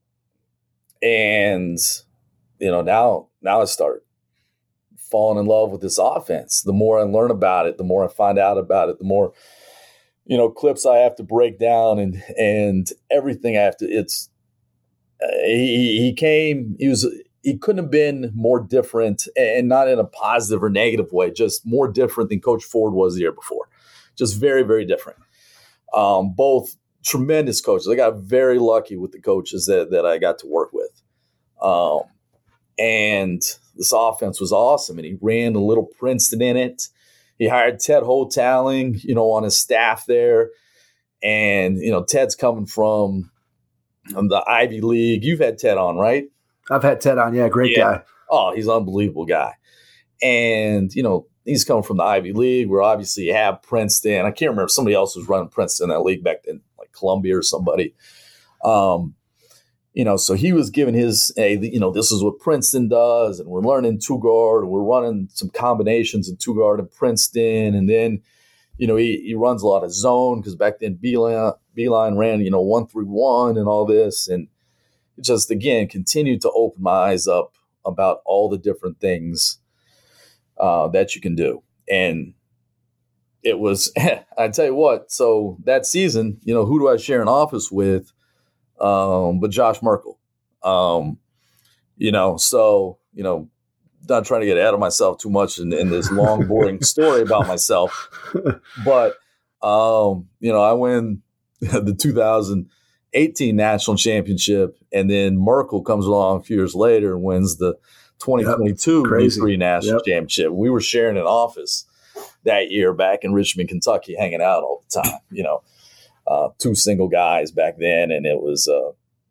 and, you know, now, now I start falling in love with this offense. The more I learn about it, the more I find out about it, the more, you know, clips I have to break down and, and everything I have to, it's, uh, he, he came, he was, he couldn't have been more different, and not in a positive or negative way, just more different than Coach Ford was the year before. Just very, very different. Um, both tremendous coaches. I got very lucky with the coaches that, that I got to work with. Um, and this offense was awesome, and he ran a little Princeton in it. He hired Ted Hotaling, you know, on his staff there. And, you know, Ted's coming from the Ivy League. You've had Ted on, right? I've had Ted on. Yeah, great yeah. guy. Oh, he's an unbelievable guy. And, you know, he's coming from the Ivy League, where obviously you have Princeton. I can't remember if somebody else was running Princeton in that league back then, like Columbia or somebody. Um, you know, so he was giving his, hey, you know, this is what Princeton does, and we're learning two guard, and we're running some combinations of two guard in Princeton. And then, you know, he, he runs a lot of zone, because back then Beilein, Beilein ran, you know, one through one and all this. And it just, again, continued to open my eyes up about all the different things uh, that you can do. And it was, I tell you what, so that season, you know, who do I share an office with um, but Josh Merkel? Um, you know, so, you know, not trying to get ahead of myself too much in, in this long, boring story about myself. But, um, you know, I win the two thousand eighteen national championship, and then Merkel comes along a few years later and wins the twenty twenty-two yep, D three national yep. championship. We were sharing an office that year back in Richmond, Kentucky, hanging out all the time, you know, uh, two single guys back then. And it was, uh,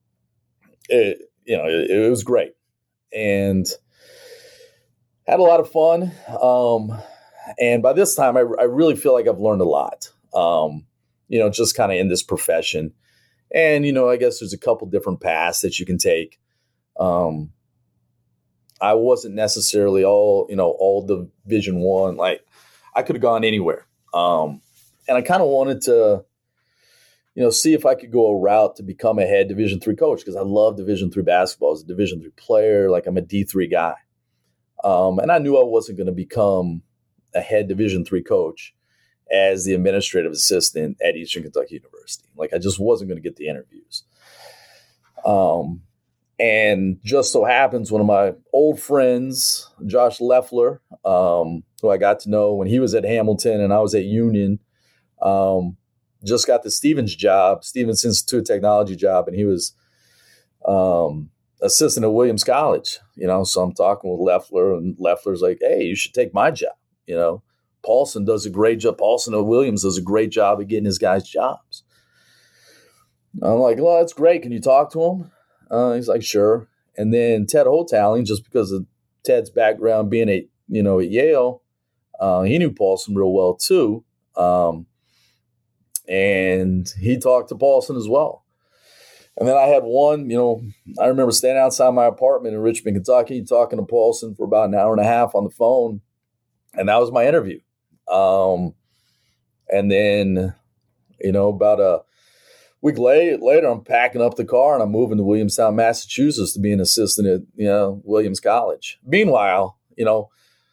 it, you know, it, it was great, and had a lot of fun. Um, and by this time, I, I really feel like I've learned a lot, um, you know, just kind of in this profession. And, you know, I guess there's a couple different paths that you can take. Um, I wasn't necessarily all, you know, all Division One. Like, I could have gone anywhere. Um, and I kind of wanted to, you know, see if I could go a route to become a head Division Three coach, because I love Division Three basketball. As a Division Three player, like, I'm a D three guy. Um, and I knew I wasn't going to become a head Division three coach as the administrative assistant at Eastern Kentucky University. Like, I just wasn't going to get the interviews. Um, and just so happens one of my old friends, Josh Leffler, um, who I got to know when he was at Hamilton and I was at Union, um, just got the Stevens job, Stevens Institute of Technology job, and he was um, assistant at Williams College, you know. So I'm talking with Leffler, and Leffler's like, hey, you should take my job, you know. Paulson does a great job. Paulson at Williams does a great job of getting his guys jobs. I'm like, well, that's great. Can you talk to him? Uh, he's like, sure. And then Ted Holtalley, just because of Ted's background being at, you know, at Yale, uh, he knew Paulson real well too. Um, and he talked to Paulson as well. And then I had one, you know, I remember standing outside my apartment in Richmond, Kentucky, talking to Paulson for about an hour and a half on the phone. And that was my interview. Um, and then, you know, about a week later, later, I'm packing up the car and I'm moving to Williamstown, Massachusetts to be an assistant at, you know, Williams College. Meanwhile, you know,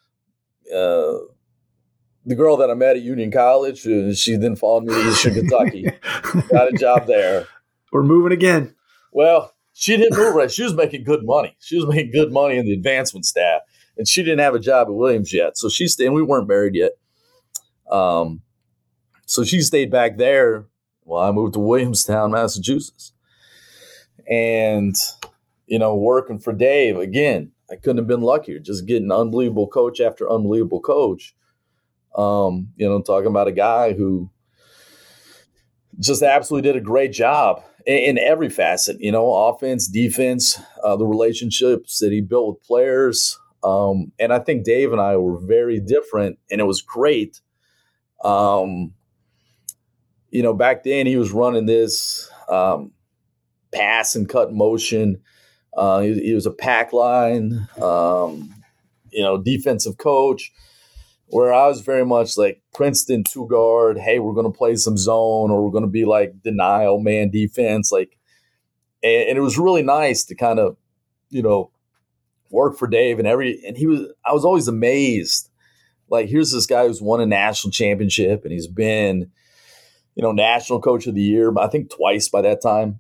uh, the girl that I met at Union College, uh, she then followed me to Eastern Kentucky, got a job there. We're moving again. Well, she didn't move right. She was making good money. She was making good money in the advancement staff, and she didn't have a job at Williams yet. So she stayed, and we weren't married yet. Um, so she stayed back there while I moved to Williamstown, Massachusetts. And, you know, working for Dave, again, I couldn't have been luckier, just getting unbelievable coach after unbelievable coach. Um, you know, talking about a guy who just absolutely did a great job in, in every facet, you know, offense, defense, uh, the relationships that he built with players. Um, and I think Dave and I were very different, and it was great. Um, you know, back then he was running this um, pass and cut motion. Uh, he, he was a pack line, um, you know, defensive coach, where I was very much like Princeton two guard. Hey, we're going to play some zone, or we're going to be like denial man defense. Like, and, and it was really nice to kind of, you know, work for Dave and every, and he was, I was always amazed. Like, here's this guy who's won a national championship, and he's been, you know, national coach of the year, I think twice by that time.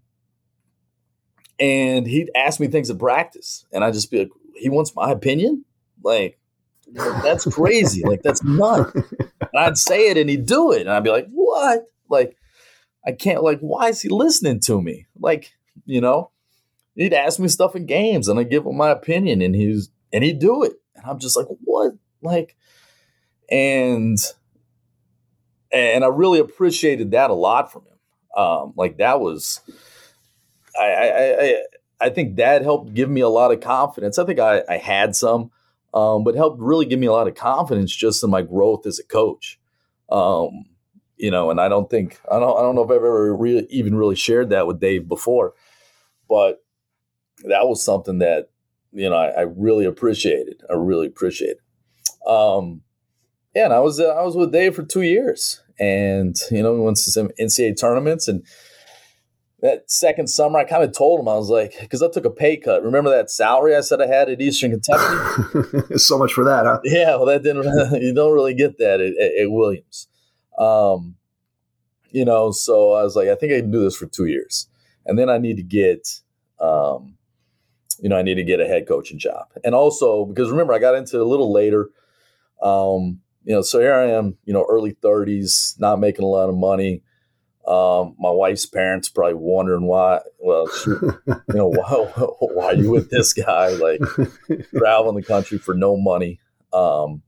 And he'd ask me things at practice, and I'd just be like, he wants my opinion? Like, that's crazy. Like, that's nuts. And I'd say it, and he'd do it. And I'd be like, what? Like, I can't, like, why is he listening to me? Like, you know, he'd ask me stuff in games, and I'd give him my opinion, and he's, and he'd do it. And I'm just like, what? Like, and, and I really appreciated that a lot from him. Um, like, that was, I, I, I, I think that helped give me a lot of confidence. I think I, I had some, um, but helped really give me a lot of confidence just in my growth as a coach. Um, you know, and I don't think, I don't, I don't know if I've ever really, even really shared that with Dave before, but that was something that, you know, I, I really appreciated. I really appreciated. Um, yeah, and I was, uh, I was with Dave for two years, and, you know, we went to some N C double A tournaments, and that second summer, I kind of told him, I was like, because I took a pay cut. Remember that salary I said I had at Eastern Kentucky? So much for that, huh? Yeah, well, that didn't. You don't really get that at, at, at Williams, um, you know. So I was like, I think I can do this for two years, and then I need to get, um, you know, I need to get a head coaching job, and also because remember, I got into it a little later. Um, you know, so here I am, you know, early thirties, not making a lot of money. Um, my wife's parents probably wondering why, well, she, you know, why, why are you with this guy? Like, traveling the country for no money. Um,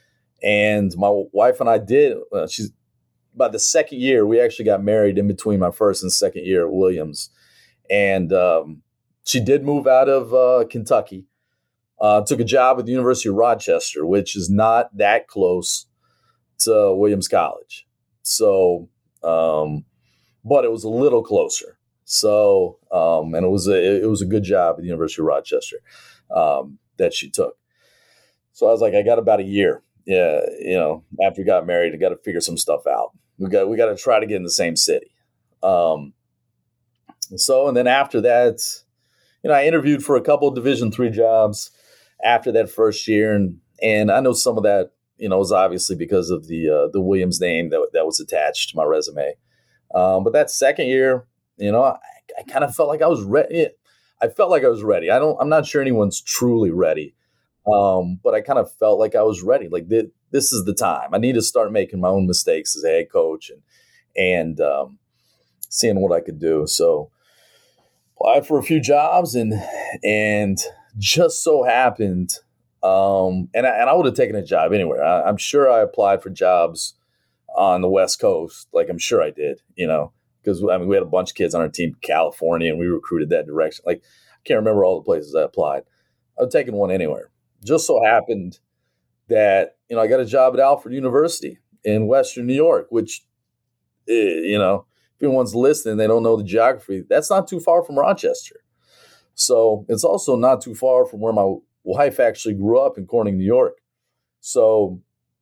and my wife and I did, uh, she's by the second year, we actually got married in between my first and second year at Williams. And, um, she did move out of, uh, Kentucky, uh, took a job at the University of Rochester, which is not that close to Williams College. So, Um, but it was a little closer. So, um, and it was a, it was a good job at the University of Rochester, um, that she took. So I was like, I got about a year. Yeah. You know, after we got married, I got to figure some stuff out. We got, we got to try to get in the same city. Um, so, and then after that, you know, I interviewed for a couple of Division three jobs. after that first year. And, and I know some of that, you know, was obviously because of the, uh, the Williams name that, that was attached to my resume. Um, but that second year, you know, I, I kind of felt like I was ready. I felt like I was ready. I don't, I'm not sure anyone's truly ready. Um, but I kind of felt like I was ready. Like th- this is the time. I need to start making my own mistakes as a head coach and, and, um, seeing what I could do. So applied for a few jobs and, and just so happened, um, and I, and I would have taken a job anywhere. I, I'm sure I applied for jobs on the West Coast. Like I'm sure I did, you know, because I mean, we had a bunch of kids on our team in California and we recruited that direction. Like I can't remember all the places I applied. I would have taken one anywhere. Just so happened that, you know, I got a job at Alfred University in Western New York, which, you know, if anyone's listening, they don't know the geography. That's not too far from Rochester. So it's also not too far from where my wife actually grew up in Corning, New York. So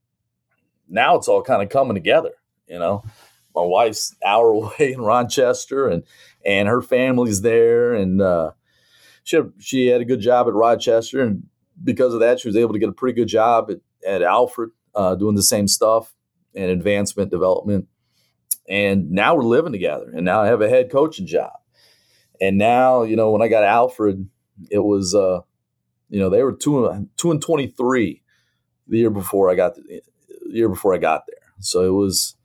now it's all kind of coming together, you know. My wife's an hour away in Rochester and, and her family's there. And uh, she, had, she had a good job at Rochester. And because of that, she was able to get a pretty good job at, at Alfred, uh, doing the same stuff and advancement development. And now we're living together. And now I have a head coaching job. And now, you know, when I got Alfred, it was, uh, you know, they were two and two and twenty-three the year before I got the, the year before I got there. So it was,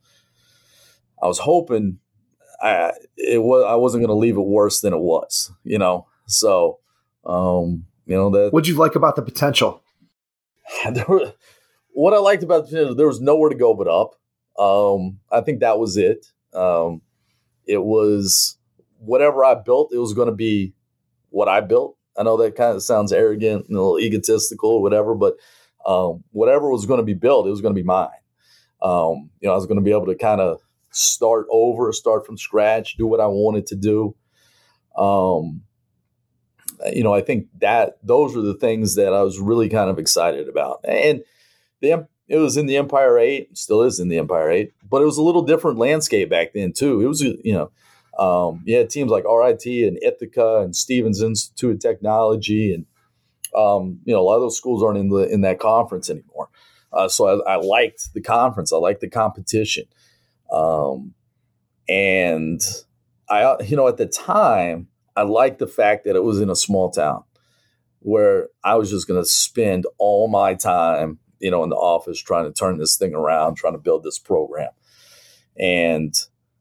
I was hoping I it was I wasn't going to leave it worse than it was, you know. So, um, you know that. What'd you like about the potential? There were, what I liked about the potential, there was nowhere to go but up. Um, I think that was it. Um, it was whatever I built, it was going to be what I built. I know that kind of sounds arrogant and a little egotistical or whatever, but um, whatever was going to be built, it was going to be mine. Um, you know, I was going to be able to kind of start over, start from scratch, do what I wanted to do. Um, you know, I think that those are the things that I was really kind of excited about. And the it was in the Empire eight, still is in the Empire eight, but it was a little different landscape back then too. It was, you know, um, you had teams like R I T and Ithaca and Stevens Institute of Technology. And, um, you know, a lot of those schools aren't in the, in that conference anymore. Uh, so I, I liked the conference. I liked the competition. Um, and I, you know, at the time I liked the fact that it was in a small town where I was just going to spend all my time, you know, in the office trying to turn this thing around, trying to build this program. And,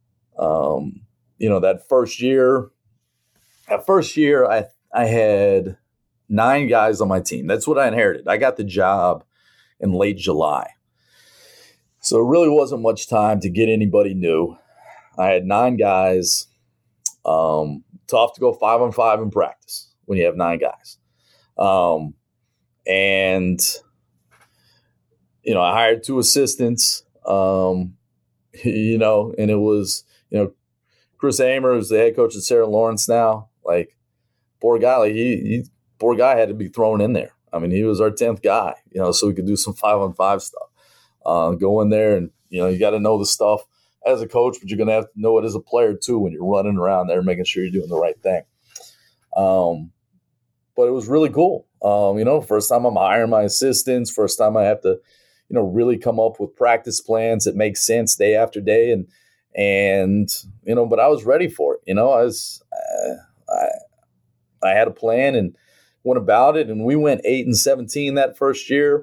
um, you know, that first year, that first year I, I had nine guys on my team. That's what I inherited. I got the job in late July. So it really wasn't much time to get anybody new. I had nine guys. Um, tough to go five on five in practice when you have nine guys. Um, and, you know, I hired two assistants, um, you know, and it was, you know, Chris Amer is the head coach at Sarah Lawrence now. Like, poor guy, like he, he, poor guy had to be thrown in there. I mean, he was our tenth guy, you know, so we could do some five on five stuff. Uh, go in there and, you know, you got to know the stuff as a coach, but you're going to have to know it as a player too when you're running around there making sure you're doing the right thing. Um, but it was really cool. Um, you know, first time I'm hiring my assistants, first time I have to, you know, really come up with practice plans that make sense day after day. And, and, you know, but I was ready for it. You know, I was, uh, I, I had a plan and went about it, and we went eight and seventeen that first year.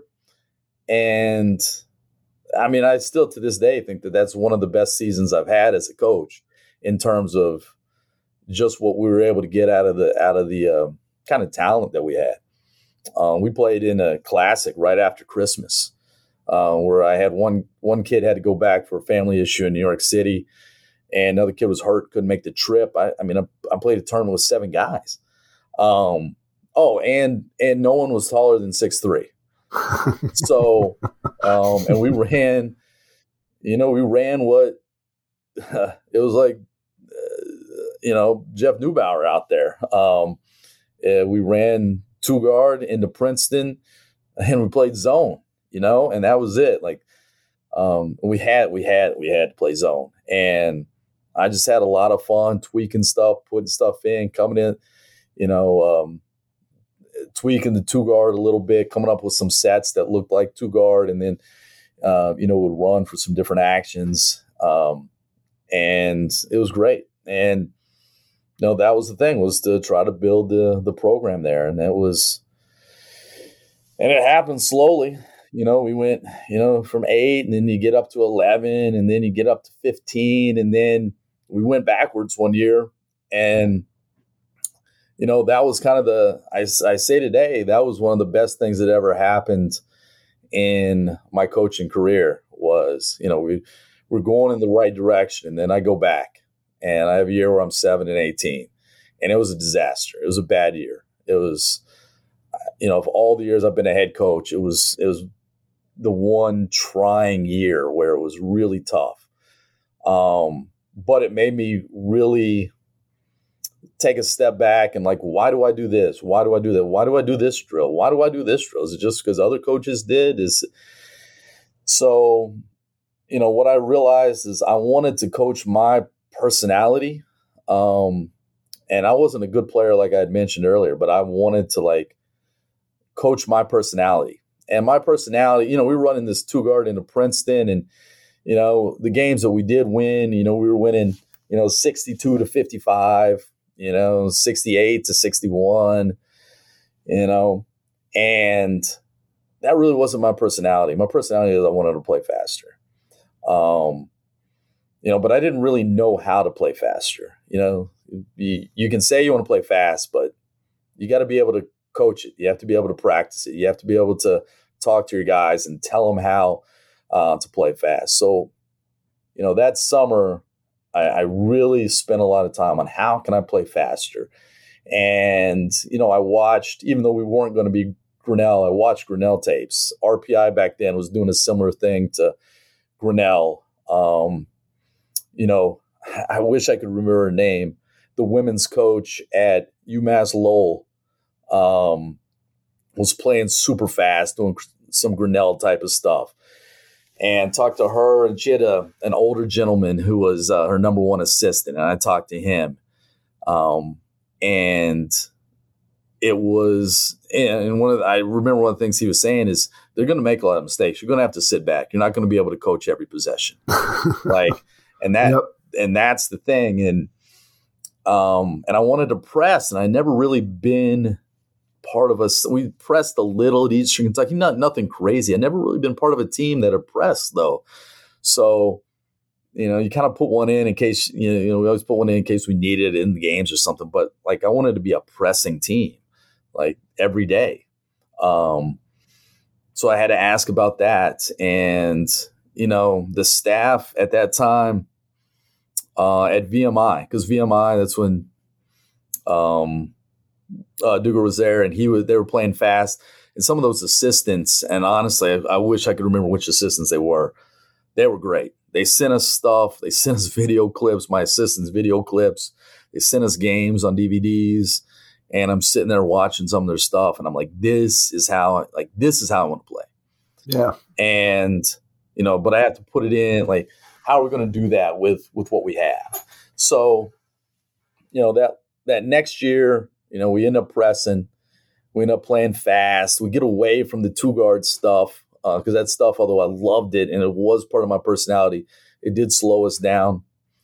And I mean, I still to this day think that that's one of the best seasons I've had as a coach in terms of just what we were able to get out of the, out of the uh, kind of talent that we had. Um, we played in a classic right after Christmas. Uh, where I had one one kid had to go back for a family issue in New York City, and another kid was hurt, couldn't make the trip. I, I mean, I, I played a tournament with seven guys. Um, oh, and and no one was taller than six three. So, um, and we ran, you know, we ran what uh, it was like, uh, you know, Jeff Neubauer out there. Um, uh, we ran two guard into Princeton, and we played zone. You know, and that was it. Like, um, we had, we had, we had to play zone, and I just had a lot of fun tweaking stuff, putting stuff in, coming in. You know, um, tweaking the two guard a little bit, coming up with some sets that looked like two guard, and then uh, you know would run for some different actions, um, and it was great. And you know that was the thing, was to try to build the the program there, and that was, and it happened slowly. You know, we went, you know, from eight, and then you get up to eleven, and then you get up to fifteen, and then we went backwards one year, and you know, that was kind of the, I, I say today, that was one of the best things that ever happened in my coaching career was, you know, we, we're going in the right direction. And then I go back and I have a year where I'm seven and eighteen, and it was a disaster. It was a bad year. It was, you know, of all the years I've been a head coach, it was, it was the one trying year where it was really tough. Um, but it made me really take a step back and like, why do I do this? Why do I do that? Why do I do this drill? Why do I do this drill? Is it just because other coaches did? Is so, you know, what I realized is I wanted to coach my personality. Um, and I wasn't a good player, like I had mentioned earlier, but I wanted to like coach my personality. And my personality, you know, we were running this two guard into Princeton, and, you know, the games that we did win, you know, we were winning, you know, sixty-two to fifty-five. You know, sixty-eight to sixty-one, you know, and that really wasn't my personality. My personality is I wanted to play faster. Um, you know, but I didn't really know how to play faster. You know, you, you can say you want to play fast, but you got to be able to coach it. You have to be able to practice it. You have to be able to talk to your guys and tell them how uh, to play fast. So, you know, that summer, I really spent a lot of time on how can I play faster. And, you know, I watched, even though we weren't going to be Grinnell, I watched Grinnell tapes. R P I back then was doing a similar thing to Grinnell. Um, you know, I wish I could remember her name. The women's coach at UMass Lowell um, was playing super fast, doing some Grinnell type of stuff. And talked to her, and she had a an older gentleman who was uh, her number one assistant, and I talked to him, um, and it was, and one of the, I remember one of the things he was saying is they're going to make a lot of mistakes. You're going to have to sit back. You're not going to be able to coach every possession, like, and that yep. and that's the thing, and um, and I wanted to press, and I never really been part of us. We pressed a little at Eastern Kentucky, not nothing crazy. I never really been part of a team that had pressed though. So, you know, you kind of put one in in case, you know, you know, we always put one in in case we needed it in the games or something. But like, I wanted to be a pressing team, like every day. Um, so I had to ask about that. And, you know, the staff at that time uh, at V M I, because V M I, that's when, um, Uh, Duga was there, and he was. They were playing fast, and some of those assistants. And honestly, I, I wish I could remember which assistants they were. They were great. They sent us stuff. They sent us video clips. My assistants' video clips. They sent us games on D V Ds, and I'm sitting there watching some of their stuff, and I'm like, "This is how. Like this is how I want to play." Yeah. And you know, but I have to put it in. Like, how are we going to do that with with what we have? So, you know, that that next year. You know, we end up pressing. We end up playing fast. We get away from the two-guard stuff because uh, that stuff, although I loved it and it was part of my personality, it did slow us down.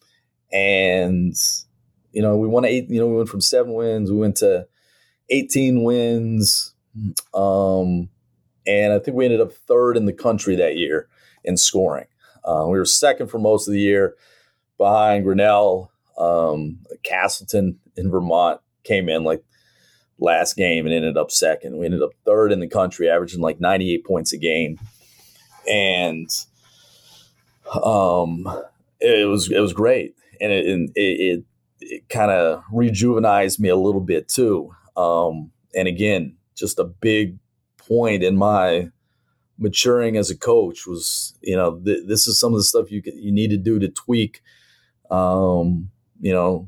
And, you know, we won eight. You know, we went from seven wins. We went to eighteen wins. Um, and I think we ended up third in the country that year in scoring. Uh, we were second for most of the year behind Grinnell, um, Castleton in Vermont. Came in like last game and ended up second. We ended up third in the country, averaging like ninety-eight points a game. And um, it was it was great. And it it, it, it kind of rejuvenized me a little bit too. Um, and again, just a big point in my maturing as a coach was, you know, th- this is some of the stuff you you need to do to tweak, um, you know,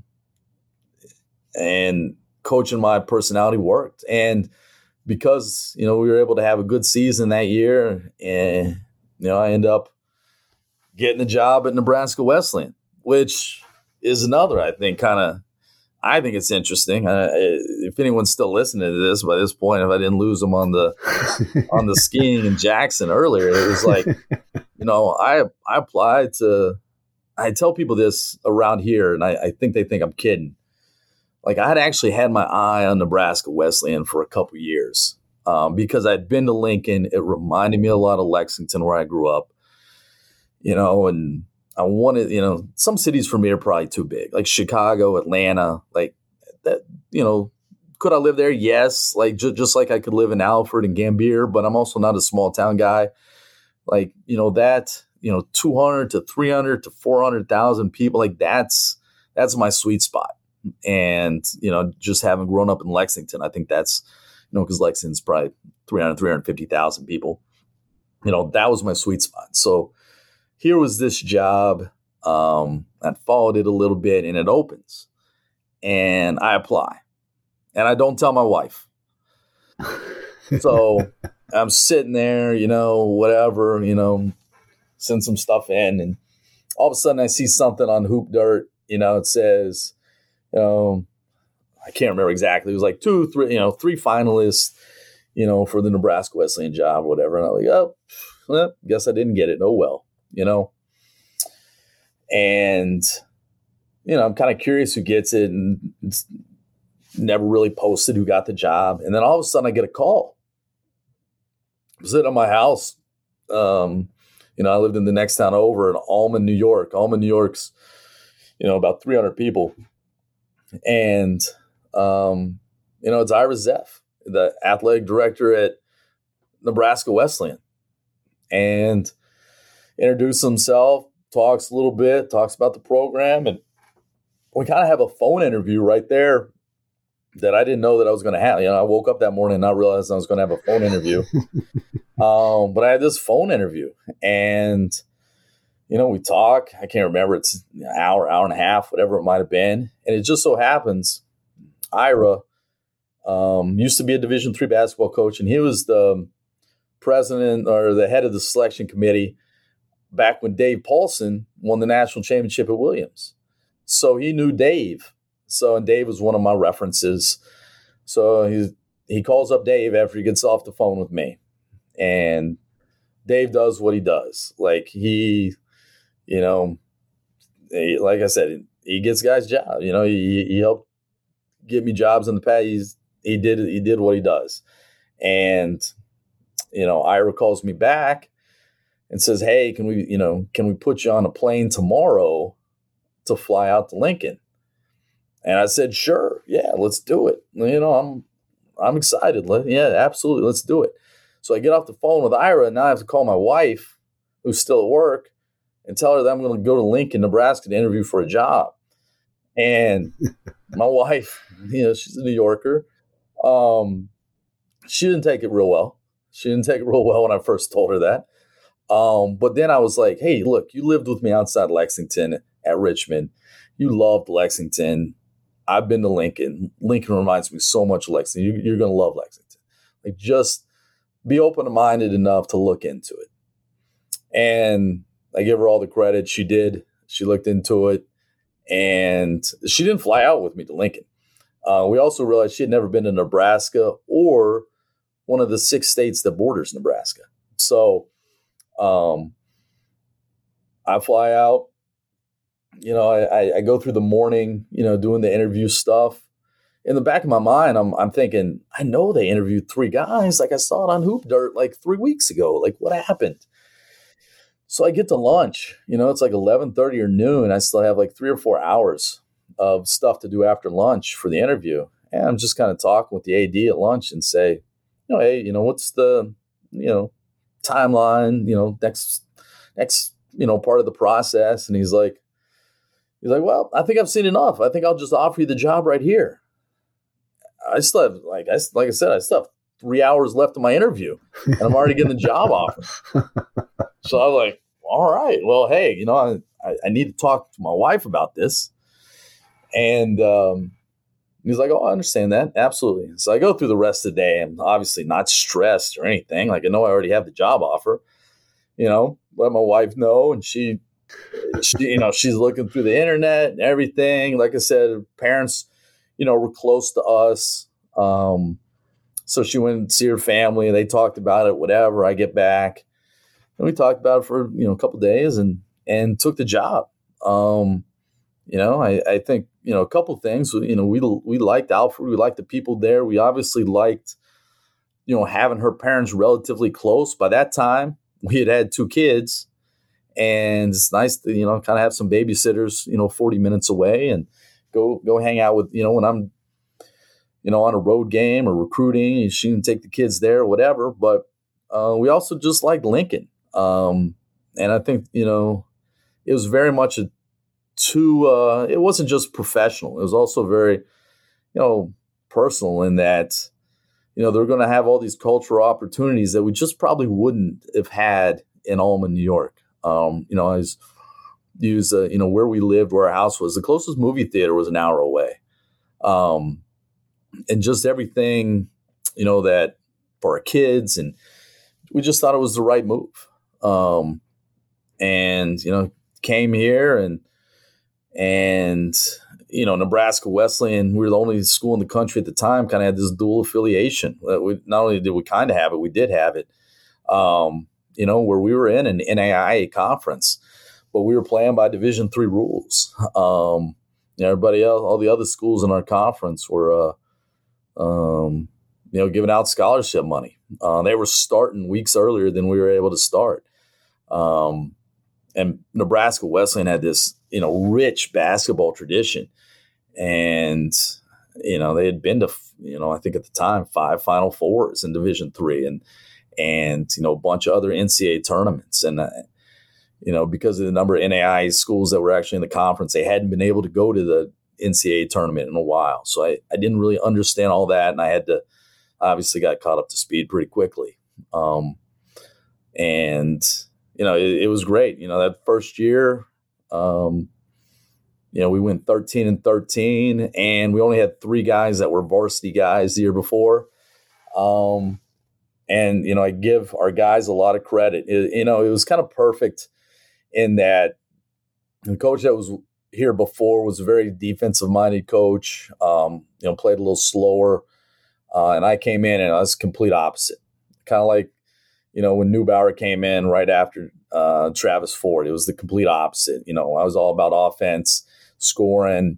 and coaching my personality worked. And because, you know, we were able to have a good season that year, and, you know, I end up getting a job at Nebraska Wesleyan, which is another, I think, kind of I think it's interesting. Uh, if anyone's still listening to this by this point, if I didn't lose them on the on the skiing in Jackson earlier, it was like, you know, I I applied to. I tell people this around here, and I, I think they think I'm kidding. Like I had actually had my eye on Nebraska Wesleyan for a couple years um, because I'd been to Lincoln. It reminded me a lot of Lexington, where I grew up. You know, and I wanted, you know, some cities for me are probably too big, like Chicago, Atlanta, like that, you know, could I live there? Yes. Like ju- just like I could live in Alfred and Gambier, but I'm also not a small town guy. Like, you know, that, you know, two hundred to three hundred to four hundred thousand people, like that's, that's my sweet spot. And, you know, just having grown up in Lexington, I think that's, you know, because Lexington's probably three hundred, three hundred fifty thousand people, you know, that was my sweet spot. So here was this job. Um, I followed it a little bit and it opens and I apply and I don't tell my wife. So I'm sitting there, you know, whatever, you know, send some stuff in. And all of a sudden I see something on Hoop Dirt, you know, it says, you know, I can't remember exactly. It was like two, three, you know, three finalists, you know, for the Nebraska Wesleyan job or whatever. And I'm like, oh, well, guess I didn't get it. Oh, well. You know, and, you know, I'm kind of curious who gets it and it's never really posted who got the job. And then all of a sudden I get a call. I'm sitting at my house. Um, you know, I lived in the next town over in Allman, New York. Allman, New York's, you know, about three hundred people. And, um, you know, it's Ira Zeff, the athletic director at Nebraska Wesleyan. And introduces himself, talks a little bit, talks about the program, and we kind of have a phone interview right there that I didn't know that I was going to have. You know, I woke up that morning and not realized I was going to have a phone interview. um, but I had this phone interview, and you know, we talk. I can't remember. It's an hour, hour and a half, whatever it might have been. And it just so happens, Ira um, used to be a Division three basketball coach, and he was the president or the head of the selection committee back when Dave Paulson won the national championship at Williams. So he knew Dave. So, and Dave was one of my references. So he, he calls up Dave after he gets off the phone with me. And Dave does what he does. Like he, you know, he, like I said, he gets guys jobs. You know, he, he helped get me jobs in the past. He's, he did, he did what he does. And, you know, Ira calls me back and says, hey, can we, you know, can we put you on a plane tomorrow to fly out to Lincoln? And I said, sure. Yeah, let's do it. You know, I'm, I'm excited. Let, yeah, absolutely. Let's do it. So I get off the phone with Ira and now I have to call my wife who's still at work and tell her that I'm going to go to Lincoln, Nebraska to interview for a job. And my wife, you know, she's a New Yorker. Um, she didn't take it real well. She didn't take it real well when I first told her that. Um, but then I was like, hey, look, you lived with me outside Lexington at Richmond. You loved Lexington. I've been to Lincoln. Lincoln reminds me so much of Lexington. You, you're going to love Lexington. Like, just be open-minded enough to look into it. And I give her all the credit. She did. She looked into it. And she didn't fly out with me to Lincoln. Uh, we also realized she had never been to Nebraska or one of the six states that borders Nebraska. So um, I fly out. You know, I, I go through the morning, you know, doing the interview stuff. In the back of my mind, I'm I'm thinking, I know they interviewed three guys. Like I saw it on Hoop Dirt like three weeks ago. Like, what happened? So I get to lunch. You know, it's like eleven thirty or noon. I still have like three or four hours of stuff to do after lunch for the interview. And I'm just kind of talking with the A D at lunch and say, you know, hey, you know, what's the, you know, timeline, you know, next, next, you know, part of the process. And he's like, He's like, well, I think I've seen enough. I think I'll just offer you the job right here. I still have, like I, like I said, I still have three hours left of my interview, and I'm already getting the job offer. So I was like, all right, well, hey, you know, I, I need to talk to my wife about this. And um, he's like, oh, I understand that. Absolutely. So I go through the rest of the day. I'm obviously not stressed or anything. Like, I know I already have the job offer, you know, let my wife know. And she, She, you know, she's looking through the internet and everything. Like I said, her parents, you know, were close to us. Um, so she went to see her family. They talked about it, whatever. I get back. And we talked about it for, you know, a couple of days and, and took the job. Um, you know, I, I think, you know, a couple of things, you know, we, we liked Alfred. We liked the people there. We obviously liked, you know, having her parents relatively close. By that time, we had had two kids, and it's nice to, you know, kind of have some babysitters, you know, forty minutes away and go, go hang out with, you know, when I'm, you know, on a road game or recruiting, and she can take the kids there or whatever. But uh, we also just liked Lincoln. Um, and I think, you know, it was very much a two, uh, it wasn't just professional. It was also very, you know, personal in that, you know, they're going to have all these cultural opportunities that we just probably wouldn't have had in Allman, New York. Um, you know, I was use, uh, you know, where we lived, where our house was, the closest movie theater was an hour away. Um, and just everything, you know, that for our kids, and we just thought it was the right move. Um, and, you know, came here and, and, you know, Nebraska Wesleyan, we were the only school in the country at the time, kind of had this dual affiliation. We, not only did we kind of have it, we did have it, um, you know, where we were in an N A I A conference, but we were playing by Division three rules. Um, you know, everybody else, all the other schools in our conference were, uh, um, you know, giving out scholarship money. Uh, they were starting weeks earlier than we were able to start. Um, and Nebraska Wesleyan had this, you know, rich basketball tradition. And, you know, they had been to, you know, I think at the time, five Final Fours in Division three and, and, you know, a bunch of other N C A A tournaments. And, uh, you know, because of the number of N A I A schools that were actually in the conference, they hadn't been able to go to the N C A A tournament in a while. So I, I didn't really understand all that. And I had to, obviously got caught up to speed pretty quickly. Um, and, you know, it, it was great. You know, that first year, um, you know, we went thirteen and thirteen, and we only had three guys that were varsity guys the year before. Um, and, you know, I give our guys a lot of credit. It, you know, it was kind of perfect in that the coach that was here before was a very defensive-minded coach, um, you know, played a little slower. Uh, and I came in and I was complete opposite. Kind of like, you know, when Neubauer came in right after uh, Travis Ford, it was the complete opposite. You know, I was all about offense, scoring,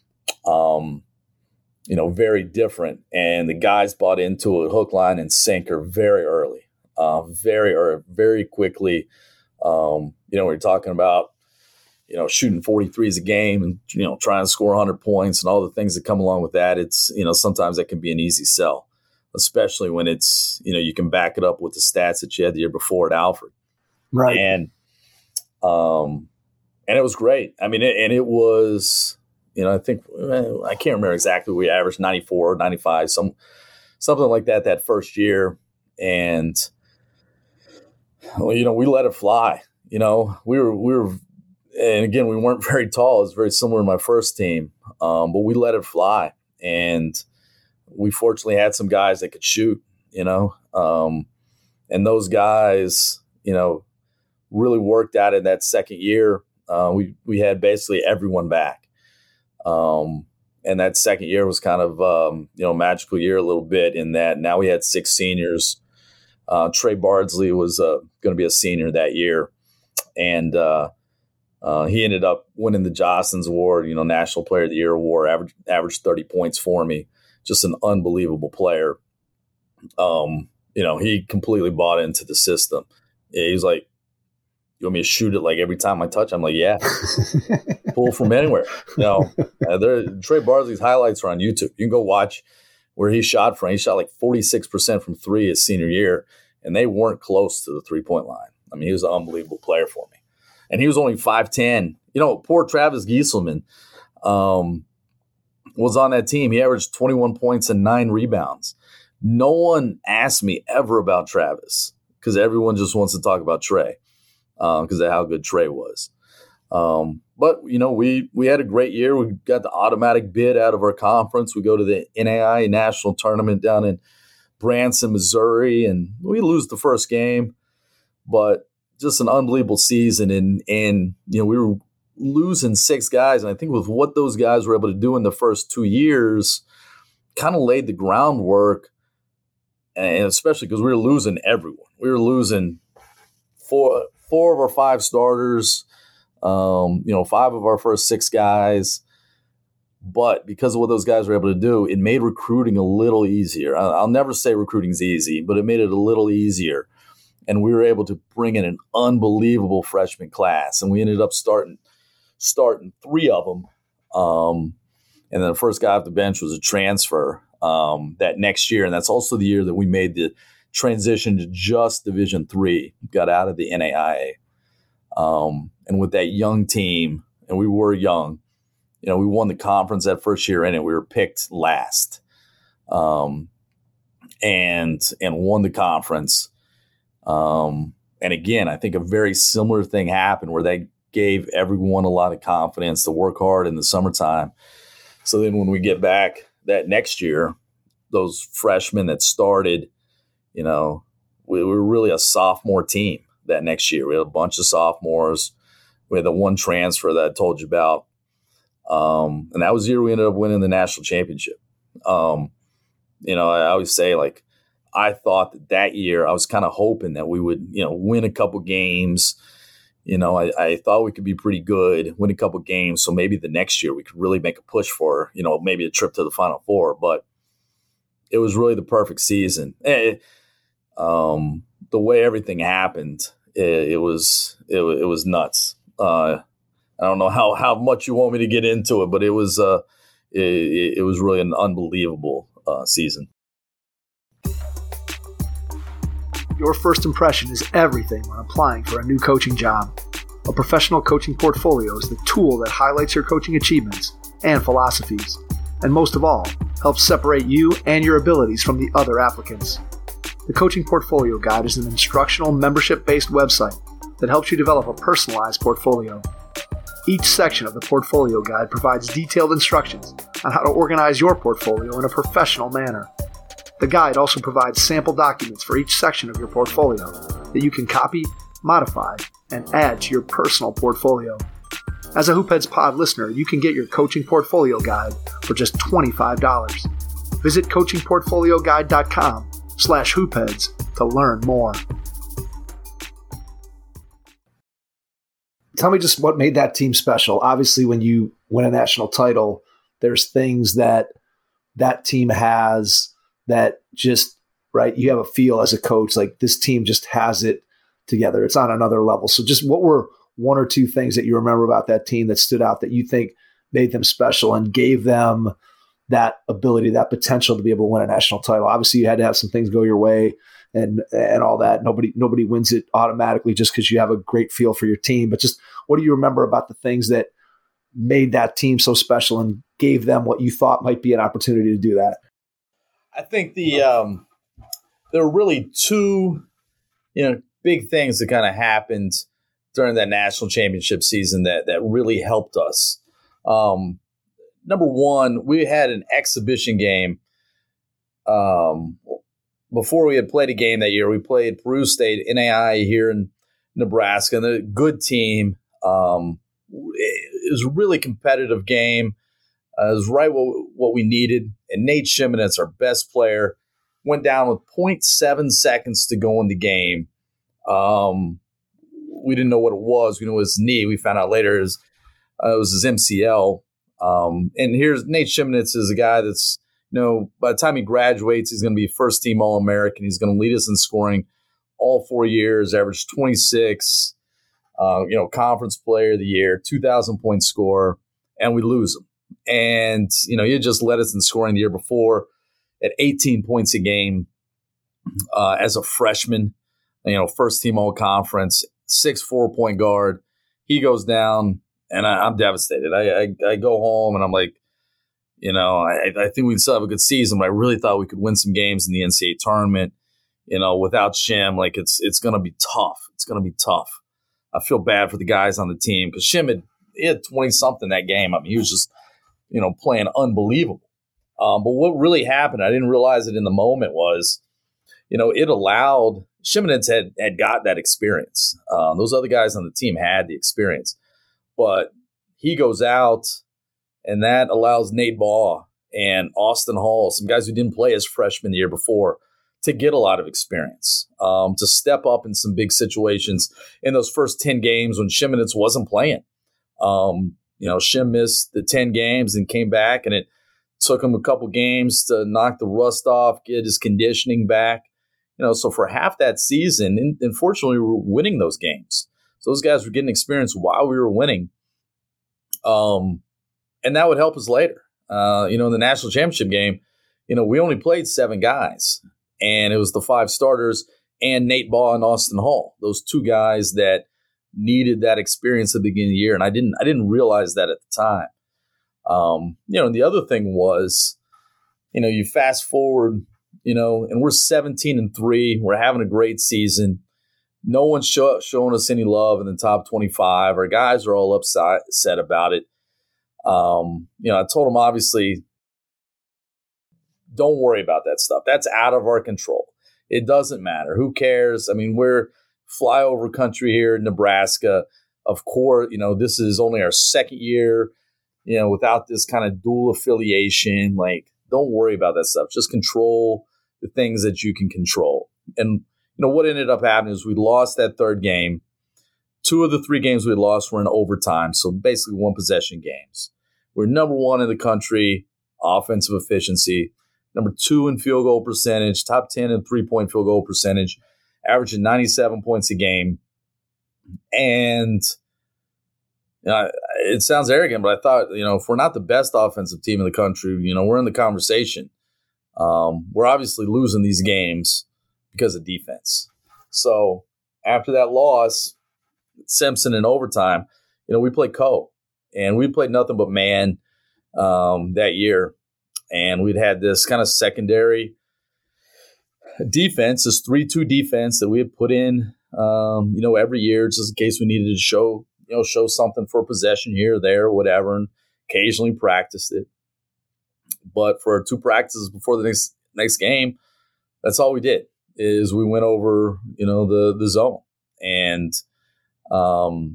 um, you know, very different. And the guys bought into it, hook, line, and sinker very early, uh, very early, very quickly. Um, you know, we're talking about, you know, shooting forty-threes a game and, you know, trying to score one hundred points and all the things that come along with that. It's, you know, sometimes that can be an easy sell, especially when it's, you know, you can back it up with the stats that you had the year before at Alfred. Right. And, um, and it was great. I mean, it, and it was, you know, I think, I can't remember exactly. We averaged ninety-four, ninety-five, some, something like that, that first year. And, well, you know, we let it fly, you know, we were, we were, and again, we weren't very tall. It was very similar to my first team, um, but we let it fly. And we fortunately had some guys that could shoot, you know, um, and those guys, you know, really worked out in that second year. Uh, we we had basically everyone back. Um, and that second year was kind of, um, you know, magical year a little bit in that now we had six seniors. Uh, Trey Bardsley was uh, going to be a senior that year. And, uh, Uh, he ended up winning the Jostens Award, you know, National Player of the Year award, average, averaged thirty points for me. Just an unbelievable player. Um, you know, he completely bought into the system. Yeah, he's like, you want me to shoot it like every time I touch? I'm like, yeah, pull from anywhere. You know, uh, there, Trey Bardsley's highlights are on YouTube. You can go watch where he shot from. He shot like forty-six percent from three his senior year, and they weren't close to the three-point line. I mean, he was an unbelievable player for me. And he was only five ten. You know, poor Travis Gieselman um, was on that team. He averaged twenty-one points and nine rebounds. No one asked me ever about Travis because everyone just wants to talk about Trey because um, of how good Trey was. Um, but, you know, we we had a great year. We got the automatic bid out of our conference. We go to the N A I A National Tournament down in Branson, Missouri, and we lose the first game. But just an unbelievable season. And, and, you know, we were losing six guys, and I think with what those guys were able to do in the first two years, kind of laid the groundwork, and especially because we were losing everyone. We were losing four, four of our five starters, um, you know, five of our first six guys. But because of what those guys were able to do, it made recruiting a little easier. I'll never say recruiting's easy, but it made it a little easier. And we were able to bring in an unbelievable freshman class. And we ended up starting starting three of them. Um, and then the first guy off the bench was a transfer um, that next year. And that's also the year that we made the transition to just Division three, got out of the N A I A. Um, and with that young team, and we were young, you know, we won the conference that first year in it. We were picked last um, and and won the conference. Um, and again, I think a very similar thing happened where they gave everyone a lot of confidence to work hard in the summertime. So then when we get back that next year, those freshmen that started, you know, we, we were really a sophomore team that next year. We had a bunch of sophomores. We had the one transfer that I told you about. Um, and that was the year we ended up winning the national championship. Um, you know, I always say, like, I thought that that year I was kind of hoping that we would, you know, win a couple games. You know, I, I thought we could be pretty good, win a couple games. So maybe the next year we could really make a push for, you know, maybe a trip to the Final Four. But it was really the perfect season. It, um, the way everything happened, it, it was it, it was nuts. Uh, I don't know how, how much you want me to get into it, but it was uh, it, it was really an unbelievable uh, season. Your first impression is everything when applying for a new coaching job. A professional coaching portfolio is the tool that highlights your coaching achievements and philosophies, and most of all, helps separate you and your abilities from the other applicants. The Coaching Portfolio Guide is an instructional, membership-based website that helps you develop a personalized portfolio. Each section of the Portfolio Guide provides detailed instructions on how to organize your portfolio in a professional manner. The guide also provides sample documents for each section of your portfolio that you can copy, modify, and add to your personal portfolio. As a Hoopheads Pod listener, you can get your Coaching Portfolio Guide for just twenty-five dollars. Visit coaching portfolio guide dot com slash hoopheads to learn more. Tell me just what made that team special. Obviously, when you win a national title, there's things that that team has that just, right, you have a feel as a coach, like this team just has it together. It's on another level. So just what were one or two things that you remember about that team that stood out that you think made them special and gave them that ability, that potential to be able to win a national title? Obviously, you had to have some things go your way and and all that. Nobody nobody wins it automatically just because you have a great feel for your team. But just what do you remember about the things that made that team so special and gave them what you thought might be an opportunity to do that? I think the um, there were really two, you know, big things that kind of happened during that national championship season that that really helped us. Um, number one, we had an exhibition game. Um, before we had played a game that year, we played Peru State, N A I A here in Nebraska, and a good team. Um, it was a really competitive game. Uh, it was right what, what we needed. And Nate Shimonitz, our best player, went down with zero point seven seconds to go in the game. Um, we didn't know what it was. We knew it was his knee. We found out later it was, uh, it was his M C L. Um, and here's Nate Shimonitz is a guy that's, you know, by the time he graduates, he's going to be first team All-American. He's going to lead us in scoring all four years, averaged twenty-six, uh, you know, conference player of the year, two thousand point scorer, and we lose him. And, you know, he had just led us in scoring the year before at eighteen points a game uh, as a freshman, you know, first team all conference, six, four point guard. He goes down and I, I'm devastated. I, I, I go home and I'm like, you know, I, I think we'd still have a good season, but I really thought we could win some games in the N C double A tournament. You know, without Shim, like it's, it's going to be tough. It's going to be tough. I feel bad for the guys on the team because Shim had, he had twenty something that game. I mean, he was just, you know, playing unbelievable. Um, but what really happened, I didn't realize it in the moment, was, you know, it allowed Shimonitz had had got that experience. Um, those other guys on the team had the experience, but he goes out, and that allows Nate Baugh and Austin Hall, some guys who didn't play as freshmen the year before, to get a lot of experience, um, to step up in some big situations in those first ten games when Shimonitz wasn't playing. Um, you know, Shim missed the ten games and came back, and it took him a couple games to knock the rust off, get his conditioning back. You know, so for half that season, and unfortunately, we were winning those games. So those guys were getting experience while we were winning. Um, and that would help us later. Uh, you know, in the national championship game, you know, we only played seven guys, and it was the five starters and Nate Baugh and Austin Hall, those two guys that needed that experience at the beginning of the year. And I didn't, I didn't realize that at the time. Um, you know, and the other thing was, you know, you fast forward, you know, and we're seventeen and three. We're having a great season. No one's show, showing us any love in the top twenty-five. Our guys are all upset, upset about it. Um, you know, I told them, obviously, don't worry about that stuff. That's out of our control. It doesn't matter. Who cares? I mean, we're flyover country here in Nebraska. Of course, you know, this is only our second year, you know, without this kind of dual affiliation. Like, don't worry about that stuff. Just control the things that you can control. And, you know, what ended up happening is we lost that third game. Two of the three games we lost were in overtime, so basically one possession games. We're number one in the country, offensive efficiency, number two in field goal percentage, top ten in three-point field goal percentage, averaging ninety-seven points a game. And you know, it sounds arrogant, but I thought, you know, if we're not the best offensive team in the country, you know, we're in the conversation. Um, we're obviously losing these games because of defense. So after that loss, Simpson in overtime, you know, we played Co. And we played nothing but man um, that year. And we'd had this kind of secondary defense, this three two defense that we had put in, um, you know, every year just in case we needed to show, you know, show something for possession here or there or whatever, and occasionally practiced it. But for two practices before the next next game, that's all we did is we went over, you know, the the zone. And um,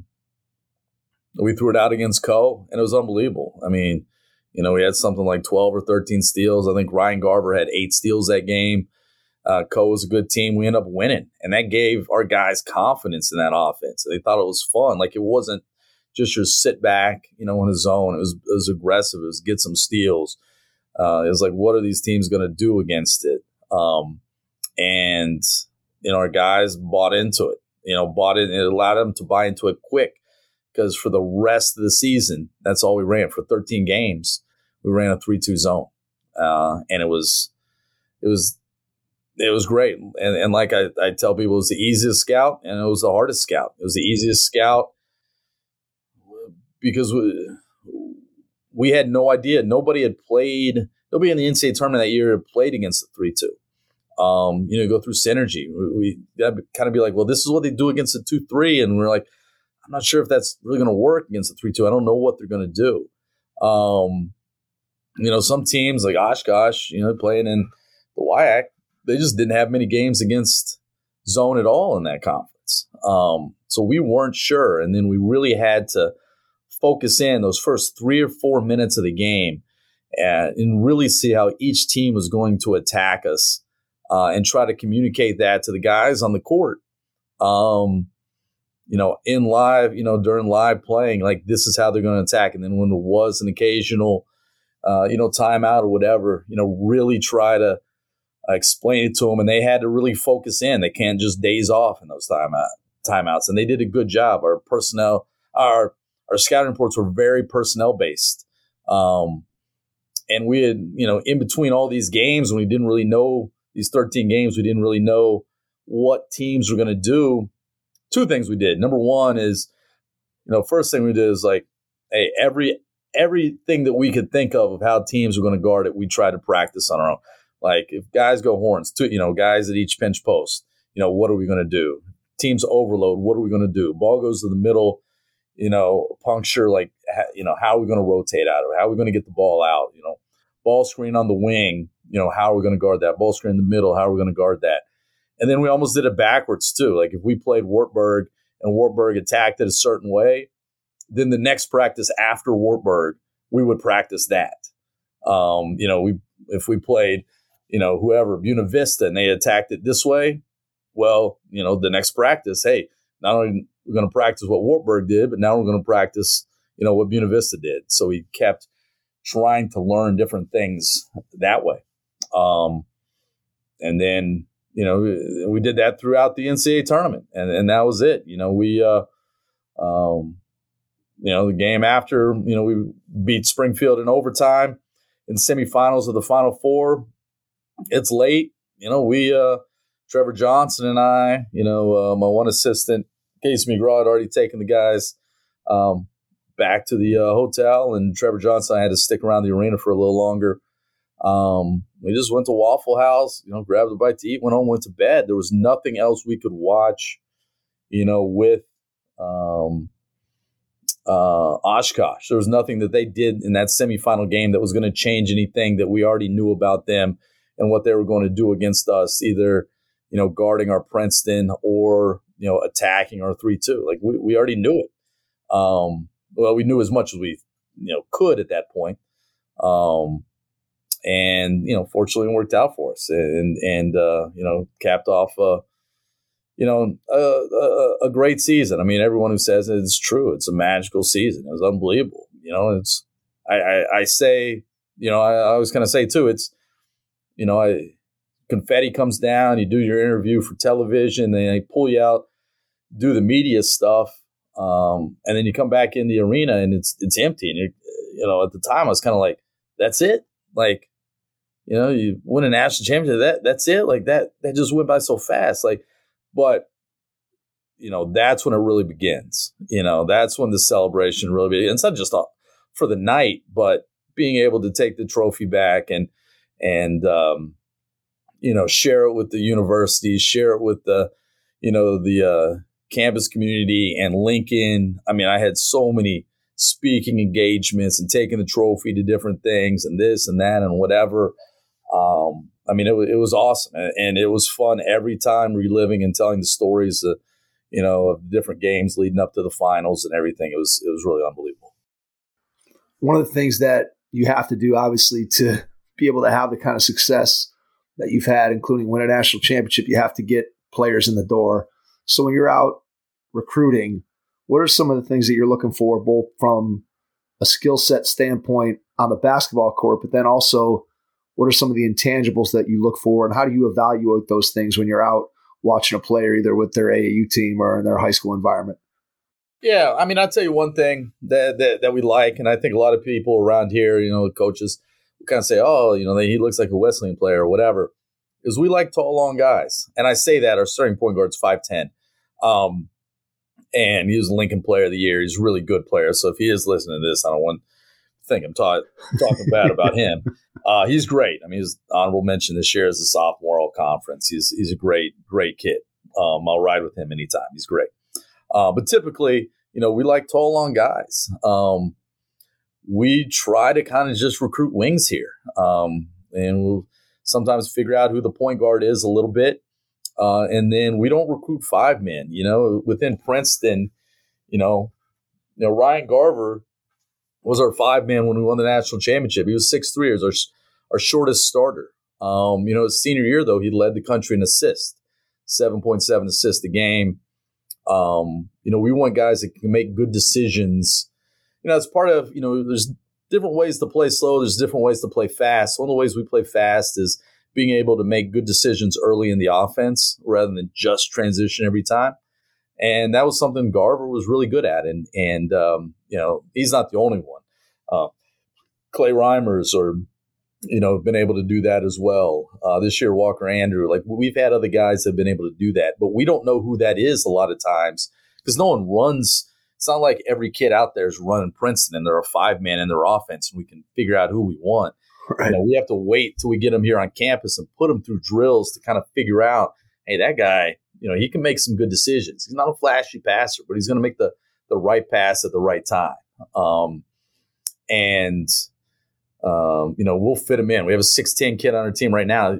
we threw it out against Co, and it was unbelievable. I mean, you know, we had something like twelve or thirteen steals. I think Ryan Garver had eight steals that game. Uh, Co was a good team. We ended up winning, and that gave our guys confidence in that offense. They thought it was fun. Like, it wasn't just your sit back, you know, in a zone. It was, it was aggressive. It was get some steals. Uh, it was like, what are these teams going to do against it? Um, and, you know, our guys bought into it. You know, bought it, and it allowed them to buy into it quick, because for the rest of the season, that's all we ran. For thirteen games, we ran a three two zone, uh, and it was, it was, it was great. And, and like I, I tell people, it was the easiest scout, and it was the hardest scout. It was the easiest scout because we, we had no idea. Nobody had played. Nobody in the N C double A tournament that year had played against the three two. Um, you know, go through synergy. We, we kind of be like, well, this is what they do against the two three, and we're like, I'm not sure if that's really going to work against the three two. I don't know what they're going to do. Um, you know, some teams like Oshkosh, you know, playing in the W I A C, they just didn't have many games against zone at all in that conference. Um, so we weren't sure, and then we really had to focus in those first three or four minutes of the game and, and really see how each team was going to attack us. Uh, and try to communicate that to the guys on the court, um, you know, in live, you know, during live playing, like, this is how they're going to attack. And then when there was an occasional, uh, you know, timeout or whatever, you know, really try to uh, explain it to them. And they had to really focus in. They can't just daze off in those timeout, timeouts. And they did a good job. Our personnel, our, our scouting reports were very personnel based. Um, and we had, you know, in between all these games, when we didn't really know, these thirteen games, we didn't really know what teams were going to do. Two things we did. Number one is, you know, first thing we did is like, hey, every everything that we could think of of how teams were going to guard it, we tried to practice on our own. Like, if guys go horns, two, you know, guys at each pinch post, you know, what are we going to do? Teams overload, what are we going to do? Ball goes to the middle, you know, puncture, like, you know, how are we going to rotate out of it? How are we going to get the ball out? You know, ball screen on the wing. You know, how are we going to guard that? Ball screen in the middle, how are we going to guard that? And then we almost did it backwards, too. Like, if we played Wartburg and Wartburg attacked it a certain way, then the next practice after Wartburg, we would practice that. Um, you know, we if we played, you know, whoever, Buena Vista, and they attacked it this way, well, you know, the next practice, hey, not only we're going to practice what Wartburg did, but now we're going to practice, you know, what Buena Vista did. So we kept trying to learn different things that way. Um, and then, you know, we did that throughout the N C double A tournament, and, and that was it. You know, we, uh, um, you know, the game after, you know, we beat Springfield in overtime in semifinals of the Final Four. It's late. You know, we, uh, Trevor Johnson and I, you know, uh, my one assistant, Casey McGraw, had already taken the guys um, back to the uh, hotel, and Trevor Johnson and I had to stick around the arena for a little longer. Um, we just went to Waffle House, you know, grabbed a bite to eat, went home, went to bed. There was nothing else we could watch, you know, with um, uh, Oshkosh. There was nothing that they did in that semifinal game that was going to change anything that we already knew about them and what they were going to do against us, either, you know, guarding our Princeton or, you know, attacking our three two. Like, we, we already knew it. Um, well, we knew as much as we, you know, could at that point. Um, and, you know, fortunately it worked out for us, and, and uh, you know, capped off, uh, you know, a, a, a great season. I mean, everyone who says it is true. It's a magical season. It was unbelievable. You know, it's, I, I, I say, you know, I, I always kind of say too, it's, you know, I, confetti comes down, you do your interview for television, then they pull you out, do the media stuff, um, and then you come back in the arena and it's it's empty. And, it, you know, at the time I was kind of like, that's it? Like, you know, you win a national championship, that that's it? Like, that that just went by so fast. Like, but, you know, that's when it really begins. You know, that's when the celebration really begins. It's not just for the night, but being able to take the trophy back and, and, um, you know, share it with the university, share it with the, you know, the uh, campus community and Lincoln. I mean, I had so many speaking engagements and taking the trophy to different things and this and that and whatever. Um, I mean, it, w- it was awesome. And it was fun every time reliving and telling the stories, of, you know, of different games leading up to the finals and everything. It was, it was really unbelievable. One of the things that you have to do, obviously, to be able to have the kind of success that you've had, including win a national championship, you have to get players in the door. So when you're out recruiting, what are some of the things that you're looking for, both from a skill set standpoint on the basketball court, but then also what are some of the intangibles that you look for, and how do you evaluate those things when you're out watching a player either with their A A U team or in their high school environment? Yeah, I mean, I'll tell you one thing that, that, that we like, and I think a lot of people around here, you know, coaches, kind of say, oh, you know, he looks like a Wesleyan player or whatever, is we like tall, long guys. And I say that our starting point guard's five ten. Um, and he was a Lincoln Player of the Year. He's a really good player. So if he is listening to this, I don't want to think I'm ta- talking bad about him. Uh, he's great. I mean, he's honorable mention this year as a sophomore all conference. He's he's a great, great kid. Um, I'll ride with him anytime. He's great. Uh, but typically, you know, we like tall, long guys. Um, we try to kind of just recruit wings here. Um, and we'll sometimes figure out who the point guard is a little bit. Uh, and then we don't recruit five men, you know, within Princeton, you know, you know, Ryan Garver was our five man when we won the national championship. He was six three, as our, our shortest starter. Um, you know, his senior year, though, he led the country in assists, seven point seven assists a game. Um, you know, we want guys that can make good decisions. You know, it's part of, you know, there's different ways to play slow. There's different ways to play fast. One of the ways we play fast is being able to make good decisions early in the offense rather than just transition every time. And that was something Garver was really good at. And, and um, you know, he's not the only one. Uh, Clay Reimers or, you know, been able to do that as well. Uh, this year, Walker Andrew, like we've had other guys that have been able to do that, but we don't know who that is a lot of times because no one runs. It's not like every kid out there is running Princeton and they're a five man in their offense and we can figure out who we want. Right. You know, we have to wait till we get them here on campus and put them through drills to kind of figure out, hey, that guy, you know, he can make some good decisions. He's not a flashy passer, but he's going to make the the right pass at the right time. Um, and, um, you know, we'll fit him in. We have a six ten kid on our team right now.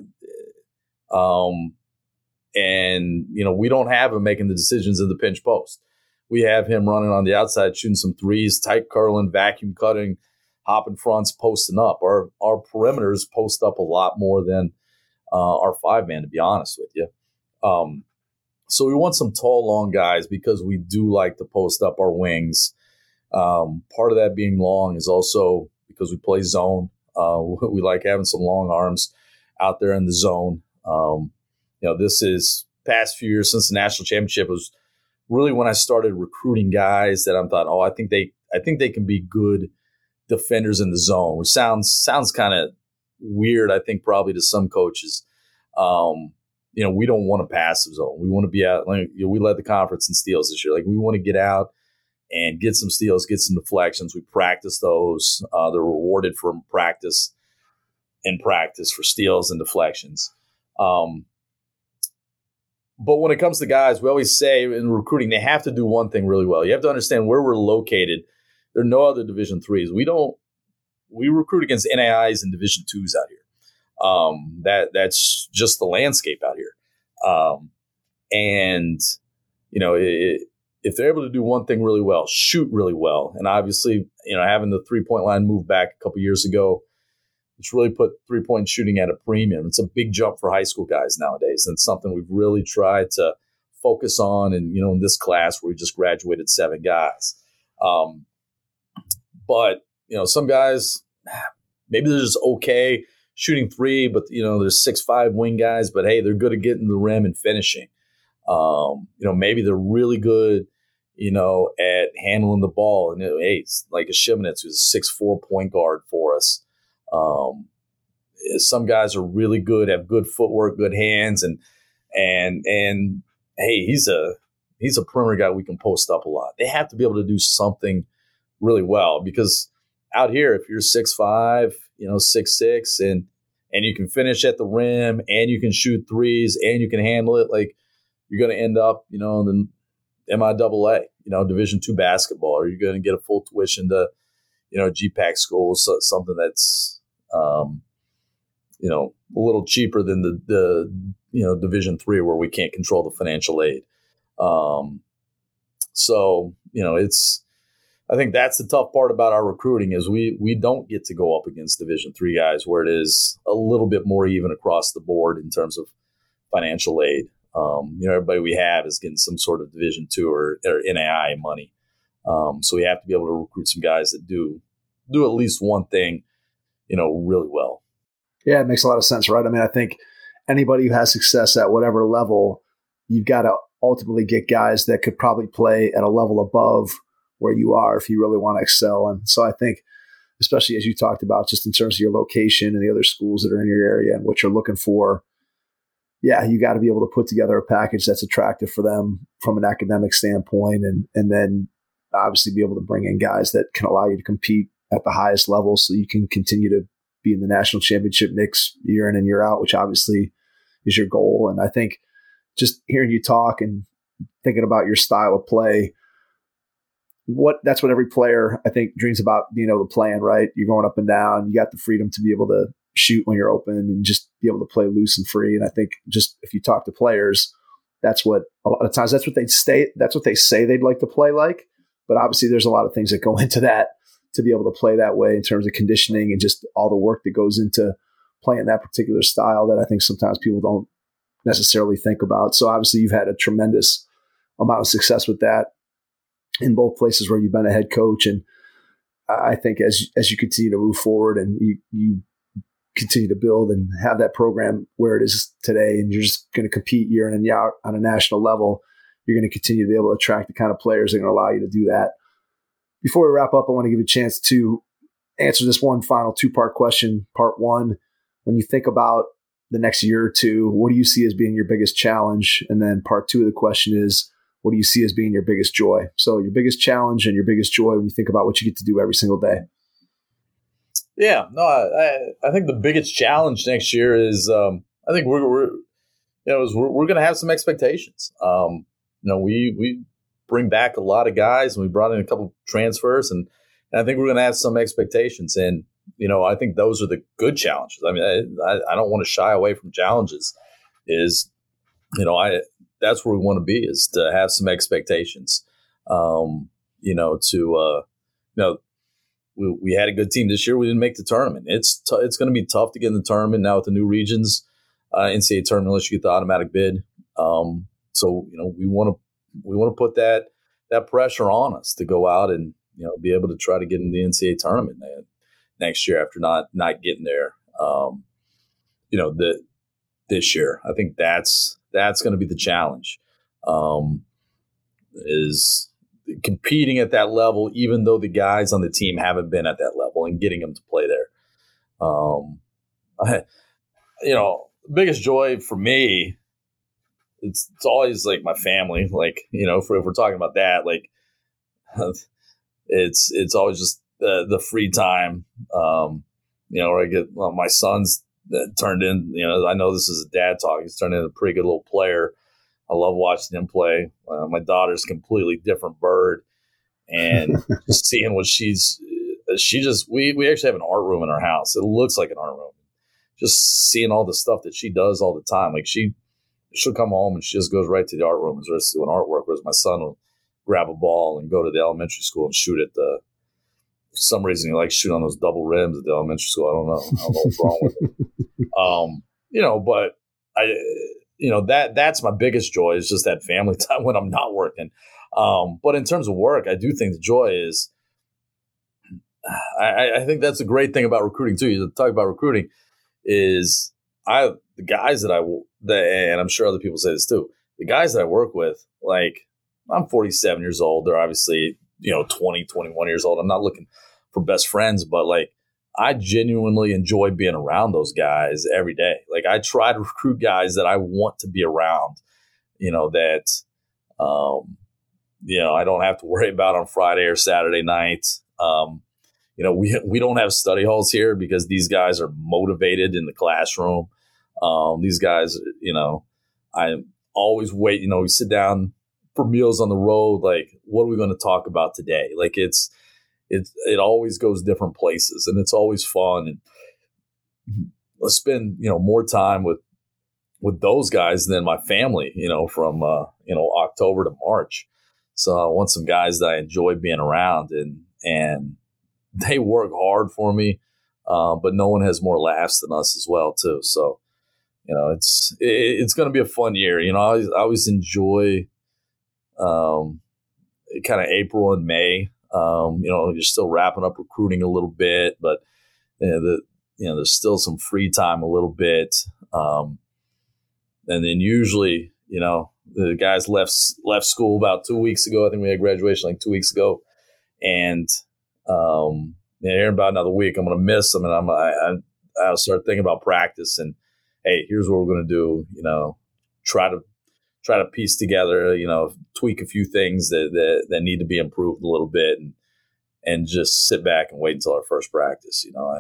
Um, and, you know, we don't have him making the decisions in the pinch post. we have him running on the outside, shooting some threes, tight curling, vacuum cutting, hopping fronts, posting up. Our our perimeters post up a lot more than uh, our five man, to be honest with you. Um, so we want some tall, long guys because we do like to post up our wings. Um, part of that being long is also because we play zone. Uh, we like having some long arms out there in the zone. Um, you know, this is past few years since the national championship was really when I started recruiting guys that I thought, oh, I think they, I think they can be good defenders in the zone, which sounds sounds kind of weird, I think, probably to some coaches. Um, you know, we don't want a passive zone. We want to be out. Like, you know, we led the conference in steals this year. Like, we want to get out and get some steals, get some deflections. We practice those. Uh, they're rewarded from practice in practice for steals and deflections. Um, but when it comes to guys, we always say in recruiting, they have to do one thing really well. You have to understand where we're located. There are no other Division threes. We don't. We recruit against N A Is and Division twos out here. Um, that that's just the landscape out here. Um, and you know, it, if they're able to do one thing really well, shoot really well, and obviously, you know, having the three point line move back a couple years ago, it's really put three point shooting at a premium. It's a big jump for high school guys nowadays, and it's something we've really tried to focus on. And you know, in this class where we just graduated seven guys. Um, But, you know, some guys, maybe they're just okay shooting three, but, you know, there's six five wing guys, but, hey, they're good at getting to the rim and finishing. Um, you know, maybe they're really good, you know, at handling the ball. And, you know, hey, like a Shimonitz, who's a six four point guard for us. Um, some guys are really good, have good footwork, good hands, and, and, and hey, he's a, he's a perimeter guy we can post up a lot. They have to be able to do something really well, because out here, if you're six five, you know, six six, and and you can finish at the rim, and you can shoot threes, and you can handle it, like you're going to end up, you know, in the M I double A, you know, Division two basketball, or you're going to get a full tuition to, you know, G PAC schools, so something that's, um, you know, a little cheaper than the the you know Division three, where we can't control the financial aid. Um, so you know, it's. I think that's the tough part about our recruiting is we we don't get to go up against Division three guys where it is a little bit more even across the board in terms of financial aid. Um, you know, everybody we have is getting some sort of Division two or, or N A I money. Um, so we have to be able to recruit some guys that do do at least one thing, you know, really well. Yeah, it makes a lot of sense, right? I mean, I think anybody who has success at whatever level, you've got to ultimately get guys that could probably play at a level above where you are if you really want to excel. And so I think, especially as you talked about, just in terms of your location and the other schools that are in your area and what you're looking for, yeah, you got to be able to put together a package that's attractive for them from an academic standpoint, and and then obviously be able to bring in guys that can allow you to compete at the highest level so you can continue to be in the national championship mix year in and year out, which obviously is your goal. And I think just hearing you talk and thinking about your style of play, What that's what every player, I think, dreams about being able to play in, right? You're going up and down. You got the freedom to be able to shoot when you're open and just be able to play loose and free. And I think just if you talk to players, that's what a lot of times that's what they stay. That's what they say they'd like to play like. But obviously, there's a lot of things that go into that to be able to play that way in terms of conditioning and just all the work that goes into playing that particular style that I think sometimes people don't necessarily think about. So obviously, you've had a tremendous amount of success with that in both places where you've been a head coach. And I think as as you continue to move forward and you, you continue to build and have that program where it is today, and you're just going to compete year in and year out on a national level, you're going to continue to be able to attract the kind of players that are going to allow you to do that. Before we wrap up, I want to give you a chance to answer this one final two-part question. Part one, when you think about the next year or two, what do you see as being your biggest challenge? And then part two of the question is, what do you see as being your biggest joy? So your biggest challenge and your biggest joy when you think about what you get to do every single day. Yeah, no, I, I think the biggest challenge next year is um, I think we're, we're you know is we're, we're going to have some expectations. Um, you know, we we bring back a lot of guys, and we brought in a couple transfers, and, and I think we're going to have some expectations. And you know, I think those are the good challenges. I mean, I, I don't want to shy away from challenges. Is you know, I that's where we want to be, is to have some expectations. Um, you know, to uh, you know, we we had a good team this year. We didn't make the tournament. It's t- it's going to be tough to get in the tournament now with the new regions, uh, N C double A tournament unless you get the automatic bid. Um, so you know, we want to we want to put that that pressure on us to go out and you know be able to try to get in the N C double A tournament next year after not not getting there. Um, you know, the this year, I think that's that's going to be the challenge. Um, is competing at that level, even though the guys on the team haven't been at that level, and getting them to play there. Um, I, you know, the biggest joy for me, it's it's always like my family. Like you know, for, if we're talking about that, like it's it's always just the the free time. Um, you know, where I get well, my son's turned in. You know, I know this is a dad talk. He's turned into a pretty good little player. I love watching him play. Uh, my daughter's a completely different bird, and just seeing what she's, she just, we, we actually have an art room in our house. It looks like an art room. Just seeing all the stuff that she does all the time. Like she, she'll come home and she just goes right to the art room and starts doing artwork. Whereas my son will grab a ball and go to the elementary school and shoot at the, for some reason he likes shooting on those double rims at the elementary school. I don't know. I don't know what's wrong with him. Um, you know, but I, You know, that that's my biggest joy is just that family time when I'm not working. Um, but in terms of work, I do think the joy is I, I think that's a great thing about recruiting too. You talk about recruiting is I the guys that I that, and I'm sure other people say this too. The guys that I work with, like I'm forty-seven years old. They're obviously, you know, twenty, twenty-one years old. I'm not looking for best friends, but like I genuinely enjoy being around those guys every day. Like I try to recruit guys that I want to be around, you know, that, um, you know, I don't have to worry about on Friday or Saturday night. Um, you know, we, we don't have study halls here because these guys are motivated in the classroom. Um, these guys, you know, I always wait, you know, we sit down for meals on the road. Like, what are we going to talk about today? Like it's, It it always goes different places, and it's always fun. And I spend you know more time with with those guys than my family. You know, from uh, you know October to March. So I want some guys that I enjoy being around, and and they work hard for me. Uh, but no one has more laughs than us as well too. So you know, it's it, it's going to be a fun year. You know, I always, I always enjoy um, kind of April and May. Um, you know, you're still wrapping up recruiting a little bit, but you know, the, you know, there's still some free time a little bit. Um, and then usually, you know, the guys left, left school about two weeks ago. I think we had graduation like two weeks ago. And, um, you know, in about another week, I'm going to miss them. And I'm, I, I, I'll start thinking about practice and, hey, here's what we're going to do, you know, try to, try to piece together, you know, tweak a few things that, that, that need to be improved a little bit and, and just sit back and wait until our first practice. You know, I,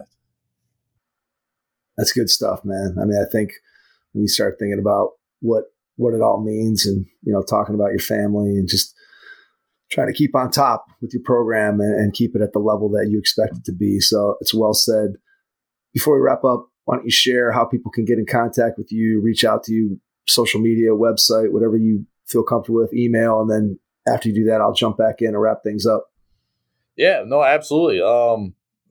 that's good stuff, man. I mean, I think when you start thinking about what, what it all means and, you know, talking about your family and just trying to keep on top with your program and, and keep it at the level that you expect it to be. So it's well said. Before we wrap up, why don't you share how people can get in contact with you, reach out to you, social media, website, whatever you feel comfortable with, email. And then after you do that, I'll jump back in and wrap things up. Yeah, no, absolutely. Um,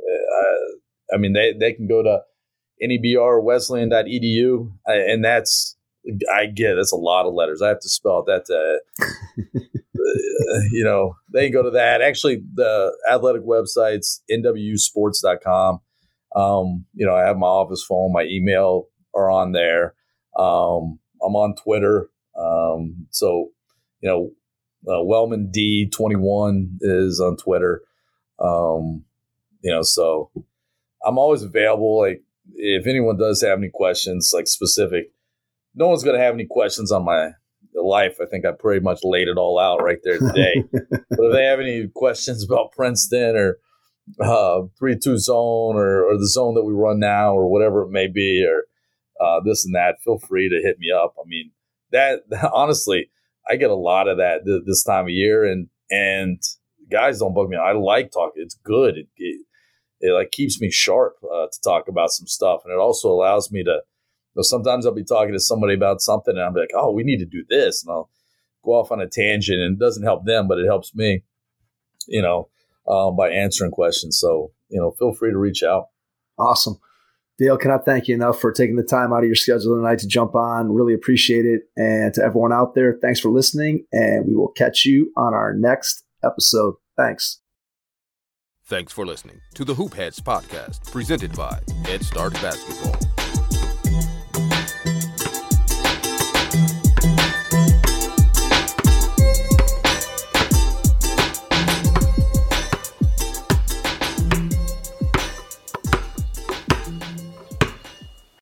I, I mean, they, they can go to N E B R Wesleyan dot E D U. And that's, I get, that's a lot of letters. I have to spell that, uh, you know, they can go to that. Actually, the athletic website's N W U sports dot com. Um, you know, I have my office phone, my email are on there. Um, I'm on Twitter. Um, so, you know, uh, Wellman D twenty-one is on Twitter. Um, you know, so I'm always available. Like if anyone does have any questions, like specific, no one's going to have any questions on my life. I think I pretty much laid it all out right there today. But if they have any questions about Princeton or uh, three two zone or, or the zone that we run now or whatever it may be, or uh, this and that, feel free to hit me up. I mean, that, that honestly, I get a lot of that th- this time of year, and and guys don't bug me. I like talking. It's good. It, it, it like keeps me sharp uh, to talk about some stuff, and it also allows me to. You know, sometimes I'll be talking to somebody about something, and I'll be like, "Oh, we need to do this," and I'll go off on a tangent, and it doesn't help them, but it helps me, you know, um, by answering questions. So, you know, feel free to reach out. Awesome. Dale, cannot thank you enough for taking the time out of your schedule tonight to jump on. Really appreciate it. And to everyone out there, thanks for listening, and we will catch you on our next episode. Thanks. Thanks for listening to the Hoop Heads podcast, presented by Head Start Basketball.